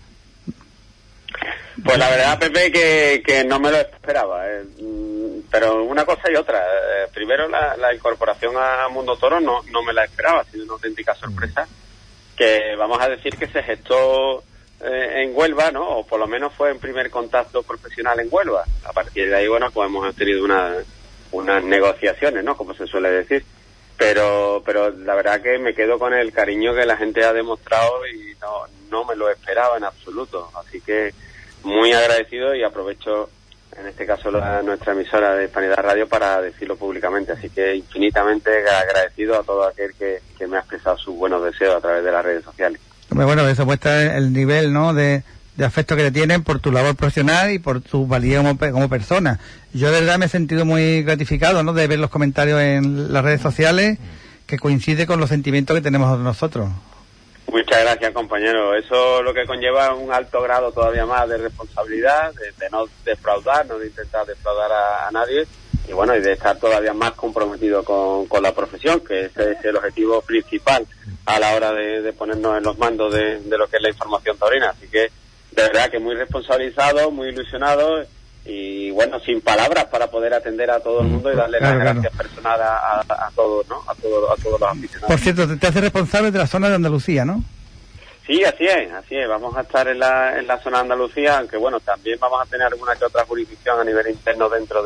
Pues la verdad, Pepe, que no me lo esperaba, pero una cosa y otra. Primero, la incorporación a Mundo Toro no me la esperaba, ha sido una auténtica sorpresa, que vamos a decir que se gestó en Huelva, ¿no? O por lo menos fue en primer contacto profesional en Huelva. A partir de ahí, bueno, pues hemos tenido unas negociaciones, ¿no? Como se suele decir. Pero la verdad que me quedo con el cariño que la gente ha demostrado y no me lo esperaba en absoluto. Así que muy agradecido, y aprovecho en este caso nuestra emisora de Hispanidad Radio para decirlo públicamente. Así que infinitamente agradecido a todo aquel que me ha expresado sus buenos deseos a través de las redes sociales. Bueno, eso muestra el nivel, ¿no?, de afecto que te tienen por tu labor profesional y por tu valía como persona. Yo de verdad me he sentido muy gratificado, ¿no?, de ver los comentarios en las redes sociales, que coincide con los sentimientos que tenemos nosotros. Muchas gracias, compañero. Eso lo que conlleva un alto grado todavía más de responsabilidad, de no defraudar, no de intentar defraudar a nadie, y bueno, y de estar todavía más comprometido con la profesión, que ese es el objetivo principal a la hora de ponernos en los mandos de lo que es la información taurina. Así que de verdad que muy responsabilizado, muy ilusionado, y bueno, sin palabras para poder atender a todo el mundo y darle las gracias personales a todos, ¿no? A todos los aficionados. Por cierto, te hace responsable de la zona de Andalucía, ¿no? Sí, así es. Vamos a estar en la zona de Andalucía, aunque bueno, también vamos a tener alguna que otra jurisdicción a nivel interno dentro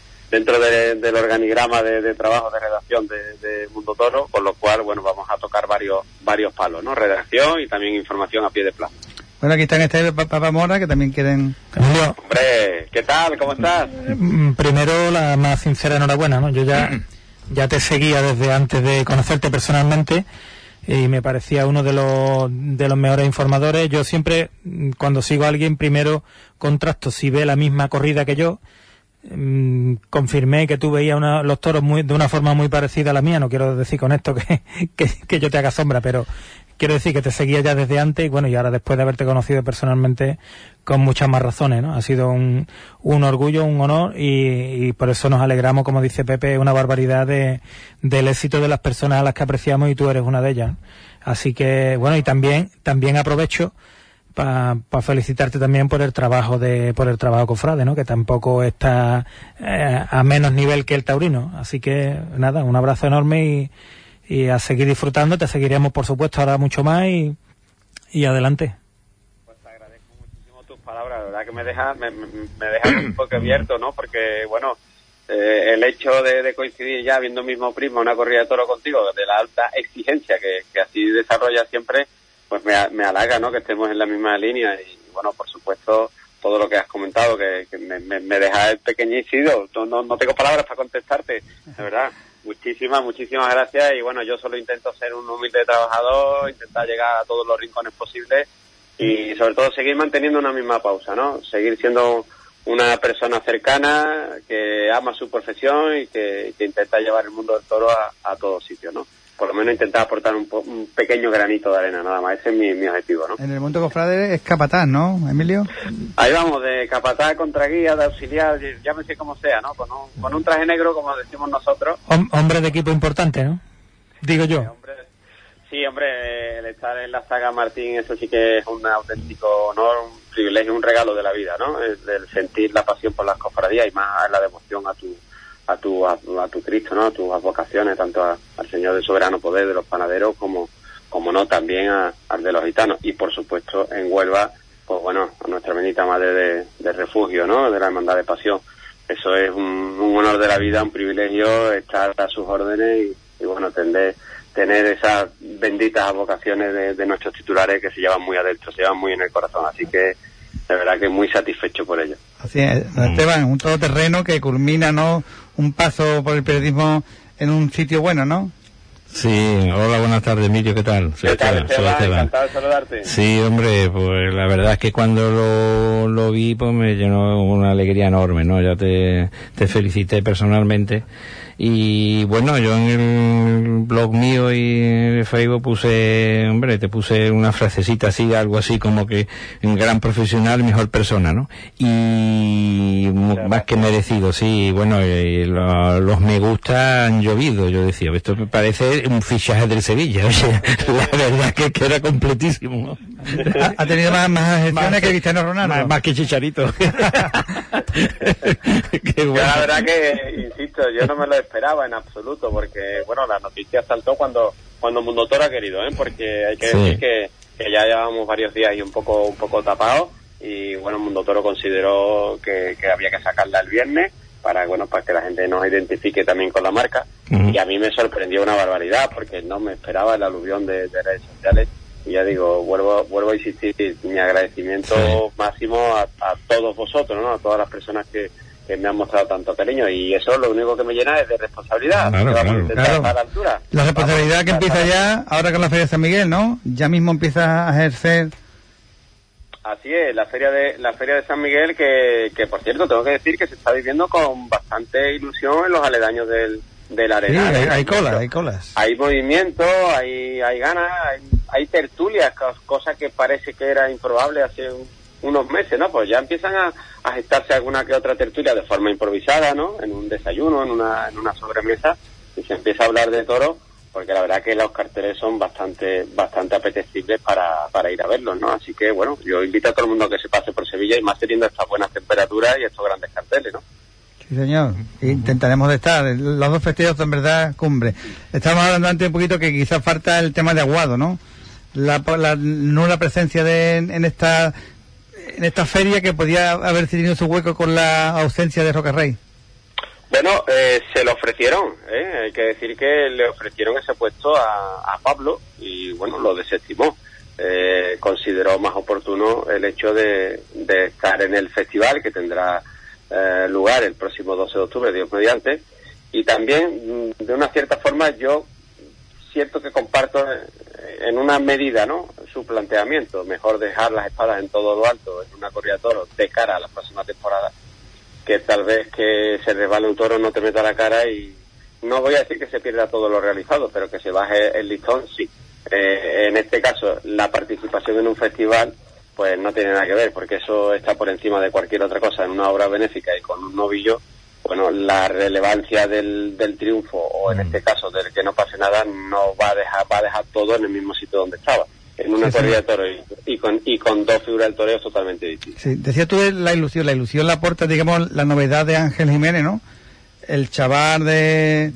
del organigrama de trabajo de redacción de Mundo Toro, con lo cual, bueno, vamos a tocar varios palos, ¿no? Redacción y también información a pie de plaza. Bueno, aquí están Papá Mora, que también quieren... Hombre, ¿qué tal? ¿Cómo estás? Primero, la más sincera enhorabuena, ¿no? Yo ya te seguía desde antes de conocerte personalmente, y me parecía uno de los mejores informadores. Yo siempre, cuando sigo a alguien, primero contrasto si ve la misma corrida que yo. Confirmé que tú veías los toros de una forma muy parecida a la mía. No quiero decir con esto que yo te haga sombra, pero quiero decir que te seguía ya desde antes, y bueno, y ahora después de haberte conocido personalmente, con muchas más razones, ¿no? Ha sido un orgullo, un honor, y por eso nos alegramos, como dice Pepe, una barbaridad del éxito de las personas a las que apreciamos, y tú eres una de ellas. Así que, bueno, y también aprovecho para felicitarte también por el trabajo cofrade, ¿no? Que tampoco está a menos nivel que el taurino. Así que nada, un abrazo enorme, y a seguir disfrutando. Te seguiremos, por supuesto, ahora mucho más, y y adelante. Pues te agradezco muchísimo tus palabras, la verdad que me deja un poco abierto, ¿no? Porque, bueno, el hecho de coincidir ya viendo el mismo prisma una corrida de toro contigo, de la alta exigencia que así desarrolla siempre, pues me halaga, ¿no? Que estemos en la misma línea y, bueno, por supuesto, todo lo que has comentado, que me deja pequeñecido. No tengo palabras para contestarte, de verdad. Muchísimas gracias y, bueno, yo solo intento ser un humilde trabajador, intentar llegar a todos los rincones posibles y, sobre todo, seguir manteniendo una misma pausa, ¿no? Seguir siendo una persona cercana, que ama su profesión y que intenta llevar el mundo del toro a todos sitios, ¿no? Por lo menos intentar aportar un pequeño granito de arena, nada más. Ese es mi objetivo, ¿no? En el mundo cofrade es capataz, ¿no, Emilio? Ahí vamos, de capataz, contraguía, de auxiliar, llámese como sea, ¿no? Con un traje negro, como decimos nosotros. Hombre de equipo importante, ¿no? Digo yo. Sí, hombre, el estar en la saga Martín, eso sí que es un auténtico honor, un privilegio, un regalo de la vida, ¿no? El sentir la pasión por las cofradías y más la devoción a tu Cristo, ¿no? A tus vocaciones, tanto al Señor del Soberano Poder de los panaderos como no también al de los gitanos. Y por supuesto en Huelva, pues bueno, a nuestra bendita madre de refugio, ¿no? De la Hermandad de Pasión. Eso es un honor de la vida, un privilegio estar a sus órdenes y bueno, tener esas benditas vocaciones de nuestros titulares que se llevan muy adentro, se llevan muy en el corazón. Así que de verdad que muy satisfecho por ello. Así es, Esteban, un todoterreno que culmina, ¿no?, un paso por el periodismo en un sitio bueno, ¿no? Sí, hola, buenas tardes, Emilio, ¿qué tal? Soy Esteban. Encantado de saludarte. Sí, hombre, pues la verdad es que cuando lo vi, pues me llenó una alegría enorme, ¿no? Ya te felicité personalmente. Y bueno, yo en el blog mío y en Facebook te puse una frasecita así, algo así como que un gran profesional, mejor persona, ¿no? Y más que merecido, sí, bueno, los me gusta han llovido, yo decía, esto me parece un fichaje del Sevilla, oye, la verdad que era completísimo, ¿no? Ha tenido más gestiones que Cristiano Ronaldo. Más que Chicharito. Qué bueno. La verdad que, insisto, yo no me lo esperaba en absoluto, porque, bueno, la noticia saltó cuando Mundo Toro ha querido, porque hay que decir que ya llevamos varios días y un poco tapados, y bueno, Mundo Toro consideró que había que sacarla el viernes para que la gente nos identifique también con la marca. Y a mí me sorprendió una barbaridad, porque no me esperaba el aluvión de redes sociales. Y ya digo, vuelvo a insistir, mi agradecimiento máximo a todos vosotros, ¿no? A todas las personas que me han mostrado tanto cariño, y eso lo único que me llena es de responsabilidad. Claro. A la altura. La responsabilidad que empieza ya ahora con la Feria de San Miguel, ¿no? Ya mismo empieza a ejercer. Así es, la feria de San Miguel, que por cierto tengo que decir que se está viviendo con bastante ilusión en los aledaños del Arenal. Sí, hay colas. Hay movimiento, hay ganas, hay tertulias, cosa que parece que era improbable hace unos meses, ¿no? Pues ya empiezan a gestarse alguna que otra tertulia de forma improvisada, ¿no? En un desayuno, en una sobremesa, y se empieza a hablar de toro, porque la verdad que los carteles son bastante apetecibles para ir a verlos, ¿no? Así que, bueno, yo invito a todo el mundo a que se pase por Sevilla, y más teniendo estas buenas temperaturas y estos grandes carteles, ¿no? Sí, señor. Intentaremos de estar. Los dos festivos son, en verdad, cumbre. Estábamos hablando antes un poquito que quizás falta el tema de Aguado, ¿no? La nula presencia en esta feria, que podía haber tenido su hueco con la ausencia de Rocarrey. Bueno, se lo ofrecieron, hay que decir que le ofrecieron ese puesto a Pablo, y bueno, lo desestimó. Consideró más oportuno el hecho de estar en el festival, que tendrá lugar el próximo 12 de octubre, Dios mediante, y también, de una cierta forma, yo siento que comparto en una medida, ¿no?, su planteamiento. Mejor dejar las espadas en todo lo alto en una corrida de toros de cara a la próxima temporada, que tal vez que se resbale un toro, no te meta la cara, y no voy a decir que se pierda todo lo realizado, pero que se baje el listón, sí. En este caso, la participación en un festival, pues no tiene nada que ver, porque eso está por encima de cualquier otra cosa. En una obra benéfica y con un novillo, bueno, la relevancia del triunfo, o en este caso del que no pase nada, no va a dejar todo en el mismo sitio donde estaba, en una corrida de toros, y con dos figuras del toreo totalmente distintas. Sí, decía tú la ilusión la aporta, digamos, la novedad de Ángel Jiménez, ¿no? El chaval de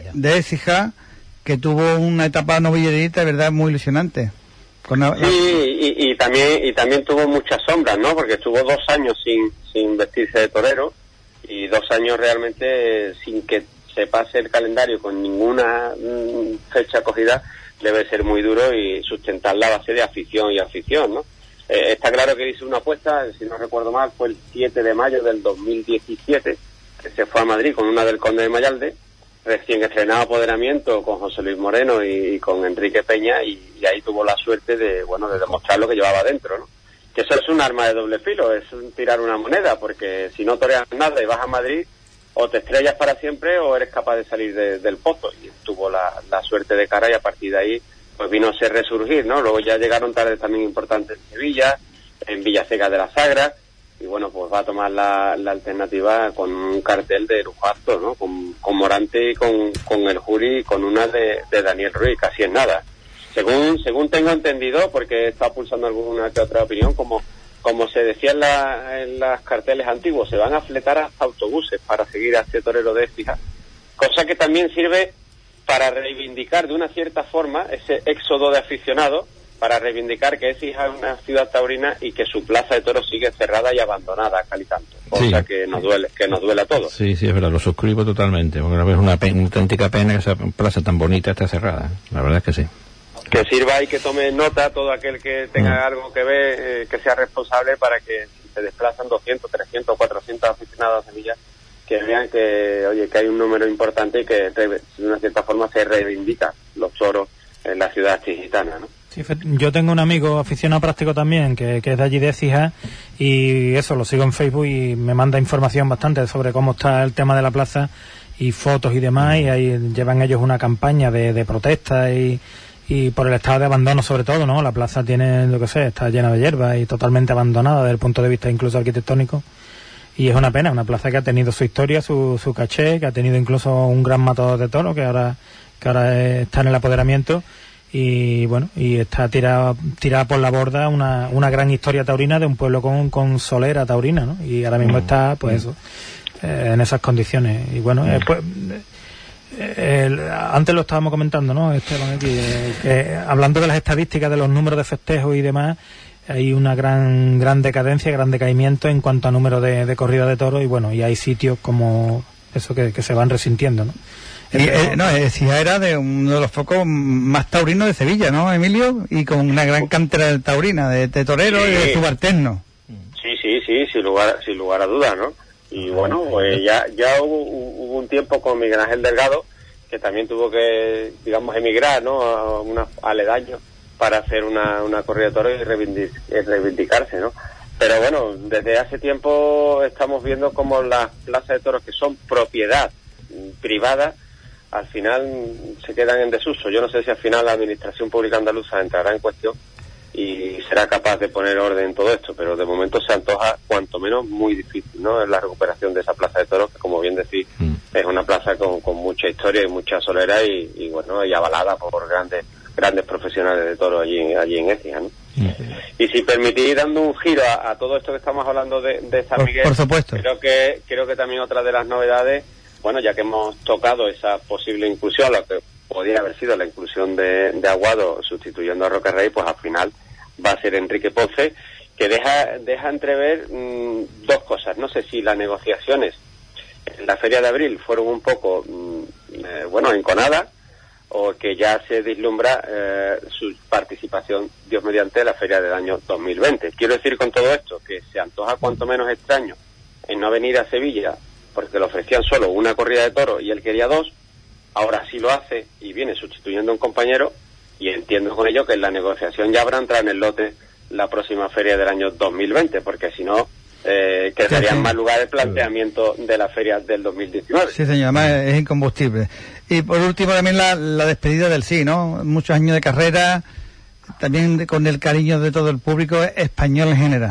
Écija, que tuvo una etapa novillerita, de verdad, muy ilusionante. Sí, y también tuvo muchas sombras, ¿no? Porque estuvo 2 años sin vestirse de torero y 2 años realmente sin que se pase el calendario con ninguna fecha acogida. Debe ser muy duro y sustentar la base de afición y afición, ¿no? Está claro que hizo una apuesta, si no recuerdo mal, fue el 7 de mayo del 2017, que se fue a Madrid con una del Conde de Mayalde, recién estrenado Apoderamiento con José Luis Moreno y con Enrique Peña, y ahí tuvo la suerte de demostrar lo que llevaba dentro, ¿no? Que eso es un arma de doble filo, es tirar una moneda, porque si no toreas nada y vas a Madrid, o te estrellas para siempre o eres capaz de salir del pozo. Y tuvo la suerte de cara, y a partir de ahí pues vino a ser resurgir, ¿no? Luego ya llegaron tardes también importantes en Sevilla, en Villaseca de la Sagra, y bueno, pues va a tomar la alternativa con un cartel de lujazo, ¿no? Con Morante y con el Juri, y con una de Daniel Ruiz, casi es nada. Según tengo entendido, porque he estado pulsando alguna que otra opinión, como se decía en las carteles antiguos, se van a fletar hasta autobuses para seguir a este torero de Écija, cosa que también sirve para reivindicar de una cierta forma ese éxodo de aficionados, para reivindicar que Écija es una ciudad taurina y que su plaza de toros sigue cerrada y abandonada a cal y canto, cosa que nos duele a todos. Sí, es verdad, lo suscribo totalmente, porque es una auténtica pena que esa plaza tan bonita esté cerrada, la verdad es que sí. Que sirva y que tome nota todo aquel que tenga algo que ver, que sea responsable, para que si se desplazan 200, 300, 400 aficionados a Sevilla, que vean que hay un número importante y que de una cierta forma se reivindica los toros en la ciudad gitana, ¿no? Sí, yo tengo un amigo aficionado práctico también que es de allí de Écija, y eso, lo sigo en Facebook y me manda información bastante sobre cómo está el tema de la plaza y fotos y demás, y ahí llevan ellos una campaña de protesta y por el estado de abandono, sobre todo, ¿no? La plaza tiene, está llena de hierba y totalmente abandonada desde el punto de vista incluso arquitectónico, y es una pena, una plaza que ha tenido su historia, su caché, que ha tenido incluso un gran matador de toros que ahora está en el Apoderamiento, y bueno, y está tirada por la borda una gran historia taurina de un pueblo con solera taurina, ¿no? Y ahora mismo está, pues eso, en esas condiciones. Y bueno, pues antes lo estábamos comentando, ¿no, Esteban? Aquí, que hablando de las estadísticas de los números de festejos y demás, hay una gran decadencia, gran decaimiento en cuanto a número de corridas de toros, y bueno, y hay sitios como eso que se van resintiendo, ¿no? Écija era de uno de los focos más taurinos de Sevilla, ¿no, Emilio? Y con una gran cantera taurina, de toreros y de subalternos. Sí, sin lugar a dudas, ¿no? Y bueno, pues ya hubo un tiempo con Miguel Ángel Delgado, que también tuvo que, digamos, emigrar, ¿no? A unos aledaños para hacer una corrida de toros y reivindicarse, ¿no? Pero bueno, desde hace tiempo estamos viendo como las plazas de toros que son propiedad privada, al final se quedan en desuso. Yo no sé si al final la Administración Pública Andaluza entrará en cuestión y será capaz de poner orden en todo esto, pero de momento se antoja cuanto menos muy difícil, ¿no? Es la recuperación de esa plaza de toros, que como bien decís, es una plaza con mucha historia y mucha solera y bueno, y avalada por grandes profesionales de toros allí en Écija, ¿no? Y si permitís, dando un giro a todo esto que estamos hablando de San Miguel, por supuesto, creo que también otra de las novedades, bueno, ya que hemos tocado esa posible inclusión, lo que podría haber sido la inclusión de Aguado sustituyendo a Roque Rey, pues al final va a ser Enrique Ponce, que deja entrever dos cosas. No sé si las negociaciones en la Feria de Abril fueron un poco, enconadas, o que ya se vislumbra su participación, Dios mediante, en la Feria del año 2020. Quiero decir con todo esto que se antoja cuanto menos extraño en no venir a Sevilla, porque le ofrecían solo una corrida de toros y él quería 2, ahora sí lo hace y viene sustituyendo a un compañero, y entiendo con ello que en la negociación ya habrá entrado en el lote la próxima feria del año 2020, porque si no, quedaría en más lugar el planteamiento de la feria del 2019. Sí, señor, además es incombustible. Y por último también la despedida del sí, ¿no? Muchos años de carrera, también con el cariño de todo el público español en general.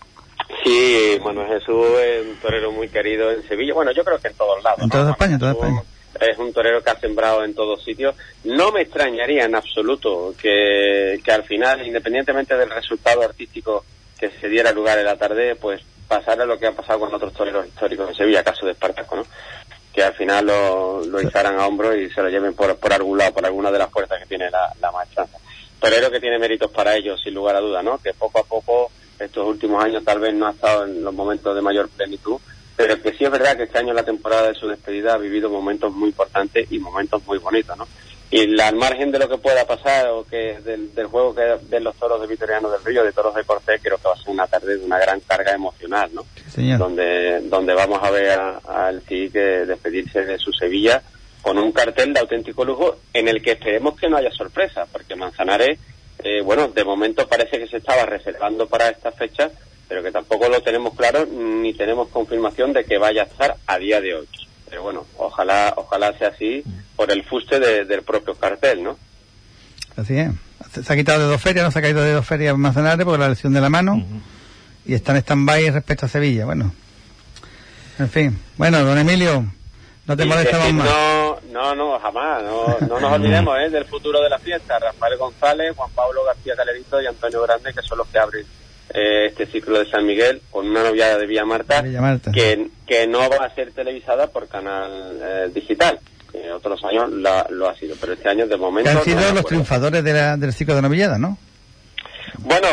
Sí, bueno, Jesús es un torero muy querido en Sevilla, bueno, yo creo que en todos lados. En toda España, Es un torero que ha sembrado en todos sitios. No me extrañaría en absoluto que al final, independientemente del resultado artístico que se diera lugar en la tarde, pues pasara lo que ha pasado con otros toreros históricos en Sevilla, caso de Espartaco, ¿no? Que al final lo izaran a hombros y se lo lleven por algún lado, por alguna de las puertas que tiene la maestranza. torero que tiene méritos para ello, sin lugar a duda, ¿no? Que poco a poco, estos últimos años tal vez no ha estado en los momentos de mayor plenitud, pero que sí es verdad que este año, la temporada de su despedida, ha vivido momentos muy importantes y momentos muy bonitos, ¿no? Y al margen de lo que pueda pasar, o que del juego que de los toros de Vitoriano del Río, de toros de Cortés, creo que va a ser una tarde de una gran carga emocional, ¿no? Sí, señor. Donde vamos a ver al CIC despedirse de su Sevilla con un cartel de auténtico lujo, en el que esperemos que no haya sorpresa, porque Manzanares, bueno, de momento parece que se estaba reservando para estas fechas, pero que tampoco lo tenemos claro, ni tenemos confirmación de que vaya a estar a día de hoy. Pero bueno, ojalá sea así por el fuste del propio cartel, ¿no? Así es. Se ha quitado de 2 ferias, no se ha caído de 2 ferias Manzanares por la lesión de la mano, y está en stand-by respecto a Sevilla. Bueno, en fin. Bueno, don Emilio, no te molestamos más. No, jamás. No nos olvidemos del futuro de la fiesta. Rafael González, Juan Pablo García Calerito y Antonio Grande, que son los que abren este ciclo de San Miguel, con una noviada de Villamarta, que no va a ser televisada por canal digital. Otros años lo ha sido, pero este año de momento... Que han sido los triunfadores del ciclo de novillada, ¿no? Bueno,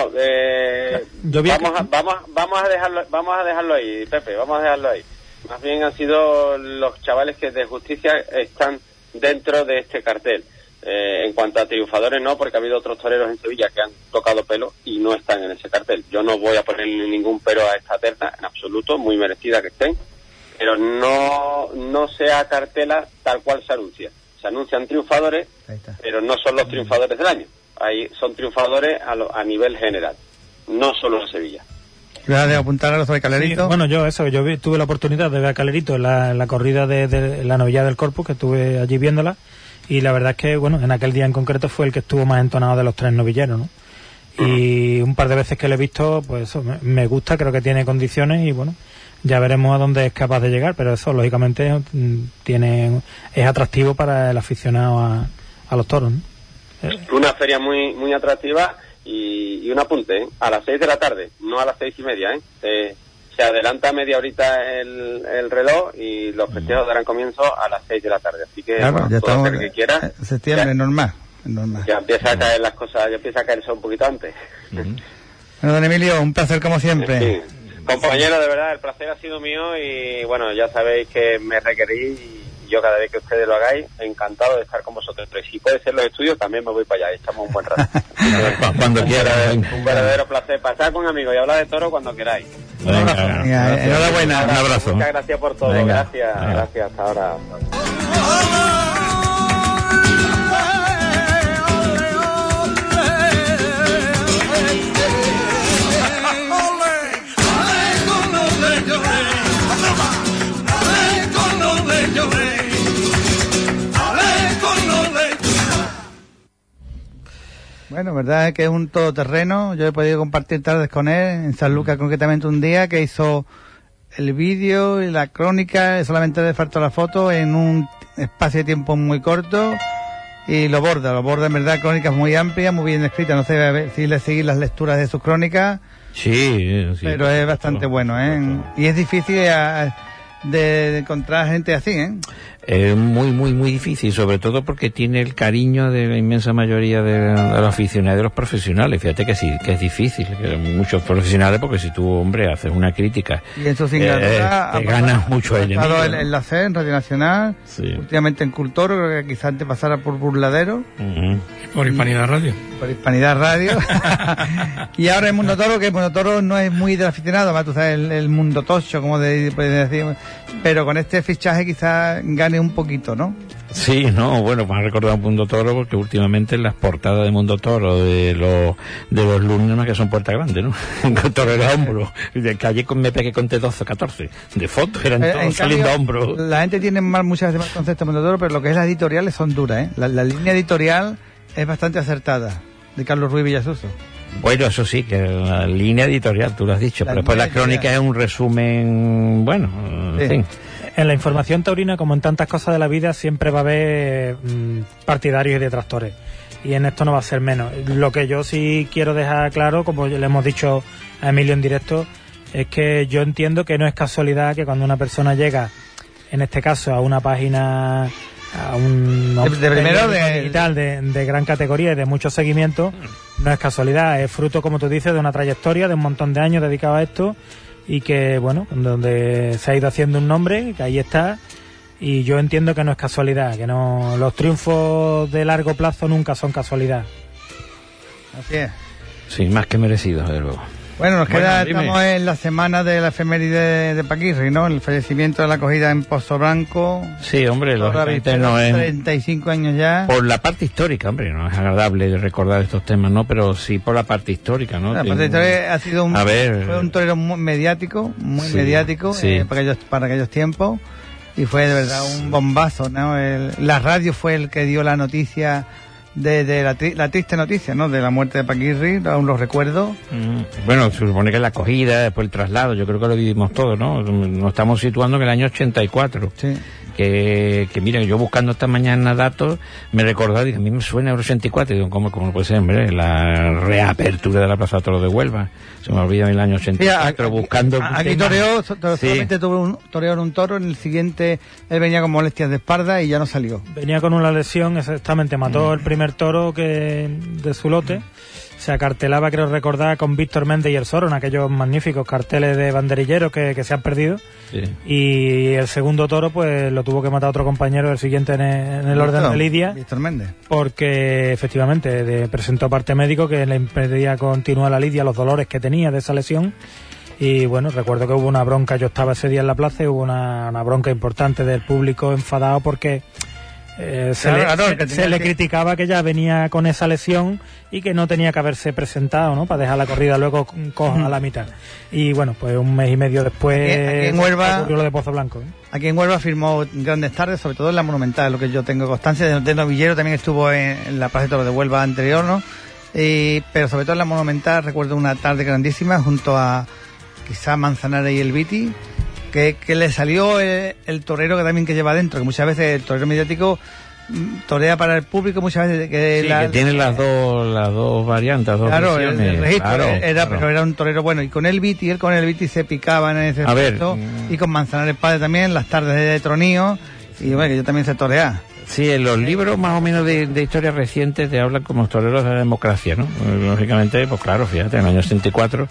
vamos a dejarlo ahí, Pepe, vamos a dejarlo ahí. Más bien han sido los chavales que de Justicia están dentro de este cartel. En cuanto a triunfadores, no, porque ha habido otros toreros en Sevilla que han tocado pelo y no están en ese cartel. Yo no voy a poner ningún pero a esta terna, en absoluto, muy merecida que estén, pero no sea cartela tal cual se anuncia. Se anuncian triunfadores, pero no son los triunfadores del año. Son triunfadores a nivel general, no solo en Sevilla. ¿Vas a apuntar a los de Calerito? Sí, bueno, yo tuve la oportunidad de ver a Calerito en la corrida de la novillada del Corpus, que estuve allí viéndola, y la verdad es que, bueno, en aquel día en concreto fue el que estuvo más entonado de los 3 novilleros, ¿no? Y un par de veces que le he visto, pues eso, me gusta, creo que tiene condiciones, y bueno, ya veremos a dónde es capaz de llegar, pero eso, lógicamente, es atractivo para el aficionado a los toros, ¿no? Una feria muy muy atractiva, y un apunte, a las 6 de la tarde, no a las 6:30, se adelanta media horita el reloj, y los festejos darán comienzo a las 6 de la tarde, así que claro, ya todo estamos el que quiera, septiembre, ya, normal. Ya empieza a caer las cosas, ya empieza a caer eso un poquito antes. Bueno, don Emilio, un placer como siempre. Sí. Compañero, de verdad, el placer ha sido mío, y bueno, ya sabéis que me requerís, y yo cada vez que ustedes lo hagáis, encantado de estar con vosotros. Pero si puede ser los estudios, también me voy para allá, echamos un buen rato. Cuando quieras. Un verdadero placer pasar con amigos y hablar de toro cuando queráis. Venga, enhorabuena. Un abrazo. Muchas gracias por todo. Venga. Gracias, hasta ahora. Bueno, verdad es que es un todoterreno. Yo he podido compartir tardes con él, en San Lucas concretamente, un día que hizo el vídeo y la crónica, solamente le faltó la foto en un espacio de tiempo muy corto, y lo borda en verdad, crónicas muy amplias, muy bien escritas. No sé a ver si le seguís las lecturas de sus crónicas. Sí, pero es bastante bueno, y es difícil de encontrar gente así, Es muy difícil, sobre todo porque tiene el cariño de la inmensa mayoría de los aficionados y de los profesionales. Fíjate que sí, que es difícil, que muchos profesionales, porque si tú, hombre, haces una crítica, y en su Singapura te ganas mucho el enemigo, en la C, en Radio Nacional, sí. Últimamente en Cultoro, creo que quizás antes pasara por Burladero, por Hispanidad Radio. Por Hispanidad Radio. Y ahora el Mundo Toro, que el Mundo Toro no es muy del aficionado, más tú sabes, el Mundo Tocho, como pueden decir, pero con este fichaje quizás gane un poquito, ¿no? Sí, no, bueno, me ha recordado un Mundo Toro, porque últimamente las portadas de Mundo Toro de los lunes, más que son puertas grandes, ¿no? Con torero a hombro, de calle me pegué con 12 o 14 de fotos, eran todos saliendo a hombro. La gente tiene muchas veces más conceptos de Mundo Toro, pero lo que es las editoriales son duras, la línea editorial es bastante acertada, de Carlos Ruiz Villasuso. Bueno, eso sí, que la línea editorial, tú lo has dicho, pero después la crónica es un resumen, bueno, en fin. En la información taurina, como en tantas cosas de la vida, siempre va a haber partidarios y detractores, y en esto no va a ser menos. Lo que yo sí quiero dejar claro, como le hemos dicho a Emilio en directo, es que yo entiendo que no es casualidad que cuando una persona llega, en este caso, a una página a un primero de gran categoría y de mucho seguimiento, no es casualidad, es fruto, como tú dices, de una trayectoria de un montón de años dedicado a esto y que, bueno, donde se ha ido haciendo un nombre, que ahí está, y yo entiendo que no es casualidad, que no, los triunfos de largo plazo nunca son casualidad. Así es. Sí, más que merecidos, desde luego. Bueno, estamos en la semana de la efeméride de Paquirri, ¿no? El fallecimiento de la acogida en Pozo Blanco. Sí, hombre, lógicamente no es... 35 años ya. Por la parte histórica, hombre, no es agradable recordar estos temas, ¿no? Pero sí por la parte histórica, ¿no? La parte histórica ha sido fue un torero muy mediático, mediático, sí. Para aquellos tiempos. Y fue de verdad un bombazo, ¿no? La radio fue el que dio la noticia... de la triste noticia, ¿no? De la muerte de Paquirri, aún lo recuerdo. Bueno, se supone que la acogida, después el traslado, yo creo que lo vivimos todos, ¿no? Nos estamos situando en el año 84. Sí. Que miren, yo buscando esta mañana datos, me recordaba, dije, a mí me suena el 84, y digo, ¿cómo puede ser, hombre? La reapertura de la Plaza de Toros de Huelva. Se me olvida en el año 84, buscando... Aquí toreó, solamente toreó un toro, en el siguiente él venía con molestias de espalda y ya no salió. Venía con una lesión, exactamente, mató el primer toro de su lote. Se acartelaba, creo recordar, con Víctor Méndez y el Soro, en aquellos magníficos carteles de banderilleros que se han perdido. Sí. Y el segundo toro, pues lo tuvo que matar otro compañero, el siguiente en el orden de lidia. Víctor Méndez. Porque, efectivamente, presentó parte médico que le impedía continuar la lidia, los dolores que tenía de esa lesión. Y bueno, recuerdo que hubo una bronca, yo estaba ese día en la plaza y hubo una bronca importante del público enfadado porque... se le criticaba que ya venía con esa lesión y que no tenía que haberse presentado, ¿no? Para dejar la corrida luego coja a la mitad. Y bueno, pues un mes y medio después aquí en Huelva, ocurrió lo de Pozo Blanco, ¿eh? Aquí en Huelva firmó grandes tardes, sobre todo en la Monumental, lo que yo tengo constancia. De Novillero también estuvo en la Plaza de Toros de Huelva anterior, ¿no? Pero sobre todo en la Monumental recuerdo una tarde grandísima junto a quizá Manzanares y el Viti, que le salió el torero que también que lleva dentro, que muchas veces el torero mediático torea para el público, muchas veces que tiene las dos variantes, dos versiones. El registro claro. Pero era un torero bueno, y con el Viti se picaban en ese aspecto, y con Manzanares Padre también, las tardes de tronío, y bueno, que yo también sé torear. Sí, en los libros más o menos de historias recientes te hablan como toreros de la democracia, ¿no? Lógicamente, pues claro, fíjate, en el año 64...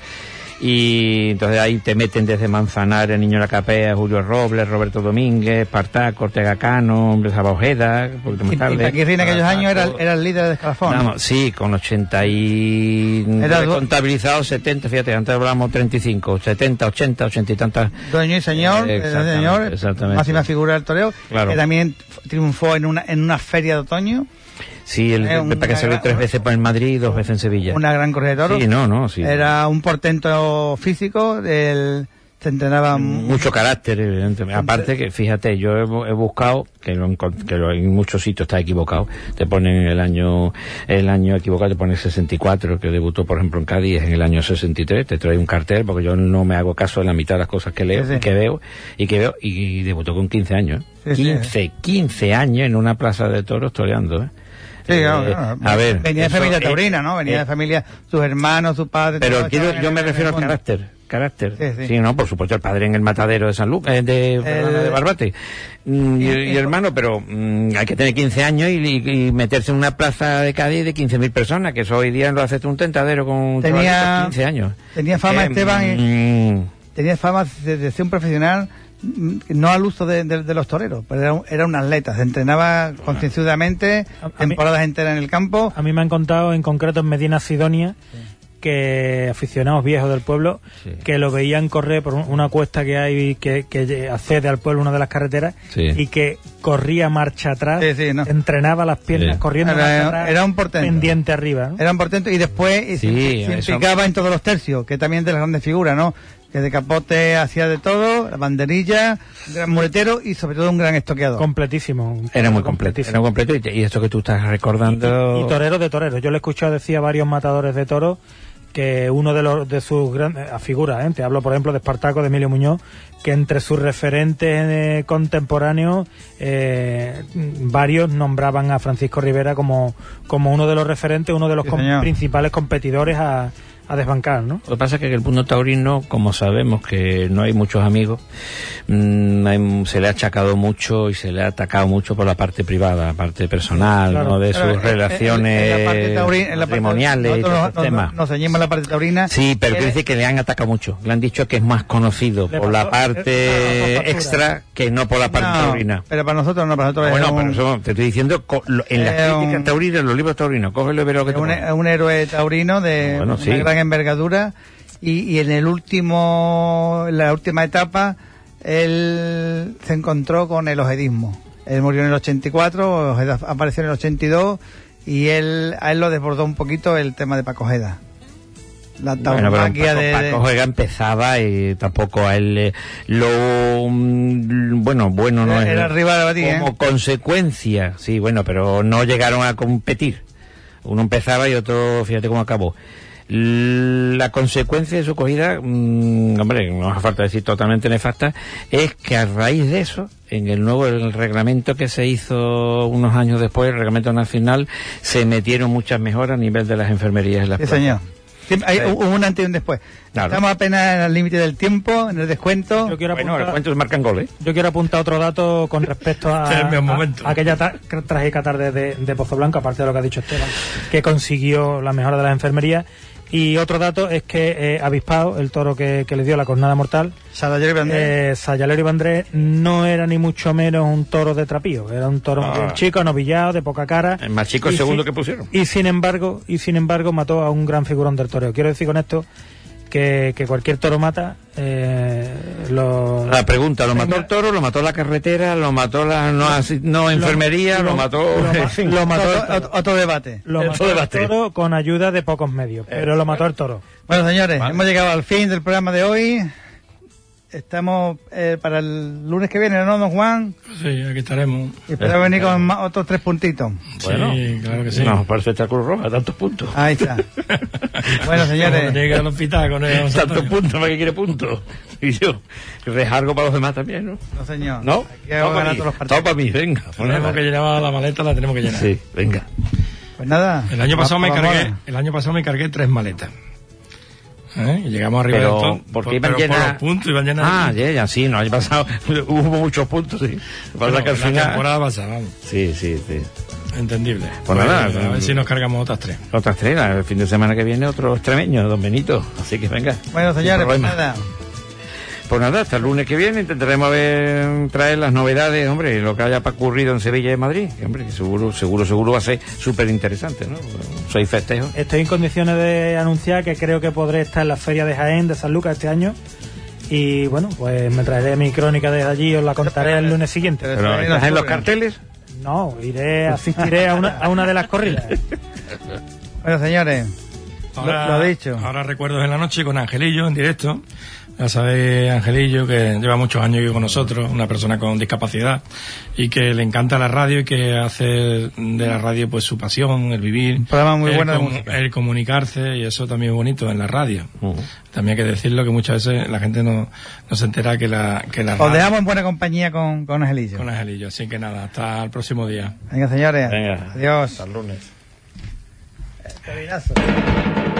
Y entonces ahí te meten desde Manzanares, Niño la Capea, Julio Robles, Roberto Domínguez, Partaco, Ortega Cano, Saba Ojeda, porque más tarde... Y Paquirri en aquellos años era el líder de escalafón. Vamos, sí, con 80 y... contabilizado 70, fíjate, antes hablábamos 35, 70, 80, 80 y tantas... Dueño y señor, exactamente. Máxima figura del toreo, claro. Que también triunfó en una feria de otoño. Sí, para que salió 3 veces por el Madrid y 2 veces en Sevilla. Una gran corrida de toros. Sí. Era un portento físico, se entrenaba... Mucho carácter, evidentemente. Aparte que, fíjate, yo he buscado, que en muchos sitios está equivocado, te ponen el año equivocado, te ponen 64, que debutó, por ejemplo, en Cádiz en el año 63, te trae un cartel, porque yo no me hago caso de la mitad de las cosas que leo, sí. que veo, y debutó con 15 años. Sí, 15 años en una plaza de toros toreando, Sí, claro. A ver, venía de familia taurina, ¿no? Venía de familia, sus hermanos, sus padres... Pero yo me refiero al carácter. Sí, no, por supuesto, el padre en el matadero de San Lucas, de Barbate. Y hermano, pero hay que tener 15 años y meterse en una plaza de Cádiz de 15.000 personas, que eso hoy día lo hace un tentadero con 15 años. Tenía fama, Esteban, tenía fama de ser un profesional... No al uso de los toreros, pero era un atleta, se entrenaba concienzudamente, temporadas enteras en el campo. A mí me han contado, en concreto en Medina Sidonia, que aficionados viejos del pueblo, que lo veían correr por una cuesta que hay que accede al pueblo, una de las carreteras, y que corría marcha atrás, entrenaba las piernas corriendo marcha atrás, era un portento, pendiente arriba, ¿no? Era un portento, y después se implicaba en todos los tercios, que también de las grandes figuras, ¿no? Que de capote hacía de todo, la banderilla, un gran muletero y sobre todo un gran estoqueador. Completísimo. Era muy completo. Era muy completo, y esto que tú estás recordando... Y torero de toreros. Yo le he escuchado decir a varios matadores de toros que uno de sus grandes figuras, te hablo por ejemplo de Espartaco, de Emilio Muñoz, que entre sus referentes contemporáneos varios nombraban a Francisco Rivera como uno de los referentes, uno de los principales competidores a desbancar, ¿no? Lo que pasa es que en el mundo taurino, como sabemos que no hay muchos amigos, se le ha achacado mucho y se le ha atacado mucho por la parte privada, la parte personal, claro, ¿no? De sus relaciones matrimoniales, nos ceñimos en la parte taurina. Sí, pero quiere decir que le han atacado mucho. Le han dicho que es más conocido por la parte extra que no por la parte taurina. Pero para nosotros no, para nosotros pero eso te estoy diciendo, en las críticas taurinas, en los libros taurinos, cógelo y verlo que es un héroe taurino de una gran envergadura, y en la última etapa él se encontró con el ojedismo. Él murió en el 84, Ojeda apareció en el 82 y a él lo desbordó un poquito el tema de Paco Ojeda. La tauromaquia Paco Ojeda empezaba y tampoco a él no era rival de como consecuencia, sí, bueno, pero no llegaron a competir. Uno empezaba y otro, fíjate cómo acabó. La consecuencia de su cogida, hombre, no hace falta decir totalmente nefasta, es que a raíz de eso, en el reglamento que se hizo unos años después, el reglamento nacional, se metieron muchas mejoras a nivel de las enfermerías en las plazas. Señor. Hubo un antes y un después. Claro. Estamos apenas en el límite del tiempo, en el descuento. El descuento se marcan goles. Yo quiero apuntar otro dato con respecto a aquella trágica tarde de Pozo Blanco, aparte de lo que ha dicho Esteban, que consiguió la mejora de las enfermerías. Y otro dato es que Avispao, el toro que le dio la cornada mortal, Sayalero y Vandrés, no era ni mucho menos un toro de trapío, era un toro muy chico, novillado, de poca cara. El más chico, el segundo que pusieron. Y sin embargo mató a un gran figurón del toreo. Quiero decir con esto que cualquier toro mata. La pregunta, ¿lo mató el toro, lo mató la carretera, lo mató la enfermería, lo mató otro debate? Lo mató el toro con ayuda de pocos medios, pero lo mató el toro. Bueno, señores, hemos llegado al fin del programa de hoy. Estamos para el lunes que viene, ¿no, don Juan? Sí, aquí estaremos. Y espero venir con otros 3 puntitos. Bueno, sí, claro que sí. No, parece estar Cruz Roja, tantos puntos. Ahí está. Bueno, señores. Tiene que ir al hospital con él. Tantos puntos, ¿para qué quiere puntos? Y yo, rejargo para los demás también, ¿no? No, señor. ¿No? Todo para mí, venga. Tenemos que llenar la maleta, la tenemos que llenar. Sí, venga. Pues nada. El año pasado me cargué 3 maletas. Y llegamos arriba pero, del todo. Porque iban llenas. Por los puntos iban llenas. Sí, no, el año pasado hubo muchos puntos, sí. Bueno, que al final, la temporada pasada, vamos. Sí. Entendible. Pues nada, a ver si nos cargamos otras 3. Otras 3, el fin de semana que viene otro extremeño, don Benito. Así que venga. Bueno, señores, pues nada. Pues nada, hasta el lunes que viene intentaremos traer las novedades, hombre, lo que haya ocurrido en Sevilla y Madrid, que, hombre, que seguro va a ser súper interesante, ¿no? Soy festejo. Estoy en condiciones de anunciar que creo que podré estar en la Feria de Jaén de San Lucas este año. Y bueno, pues me traeré mi crónica desde allí y os la contaré el lunes siguiente. ¿Pero estás en los carteles? No, asistiré a una de las corridas. Bueno, señores, lo dicho. Ahora recuerdos en la noche con Angelillo en directo. Ya sabéis, Angelillo, que lleva muchos años con nosotros, una persona con discapacidad y que le encanta la radio y que hace de la radio pues su pasión, el vivir, un programa muy bueno de música, el comunicarse, y eso también es bonito en la radio. También hay que decirlo, que muchas veces la gente no se entera que la radio... Os dejamos en buena compañía con Angelillo. Con Angelillo, así que nada, hasta el próximo día. Venga, señores. Venga, adiós. Hasta el lunes. Terminazo.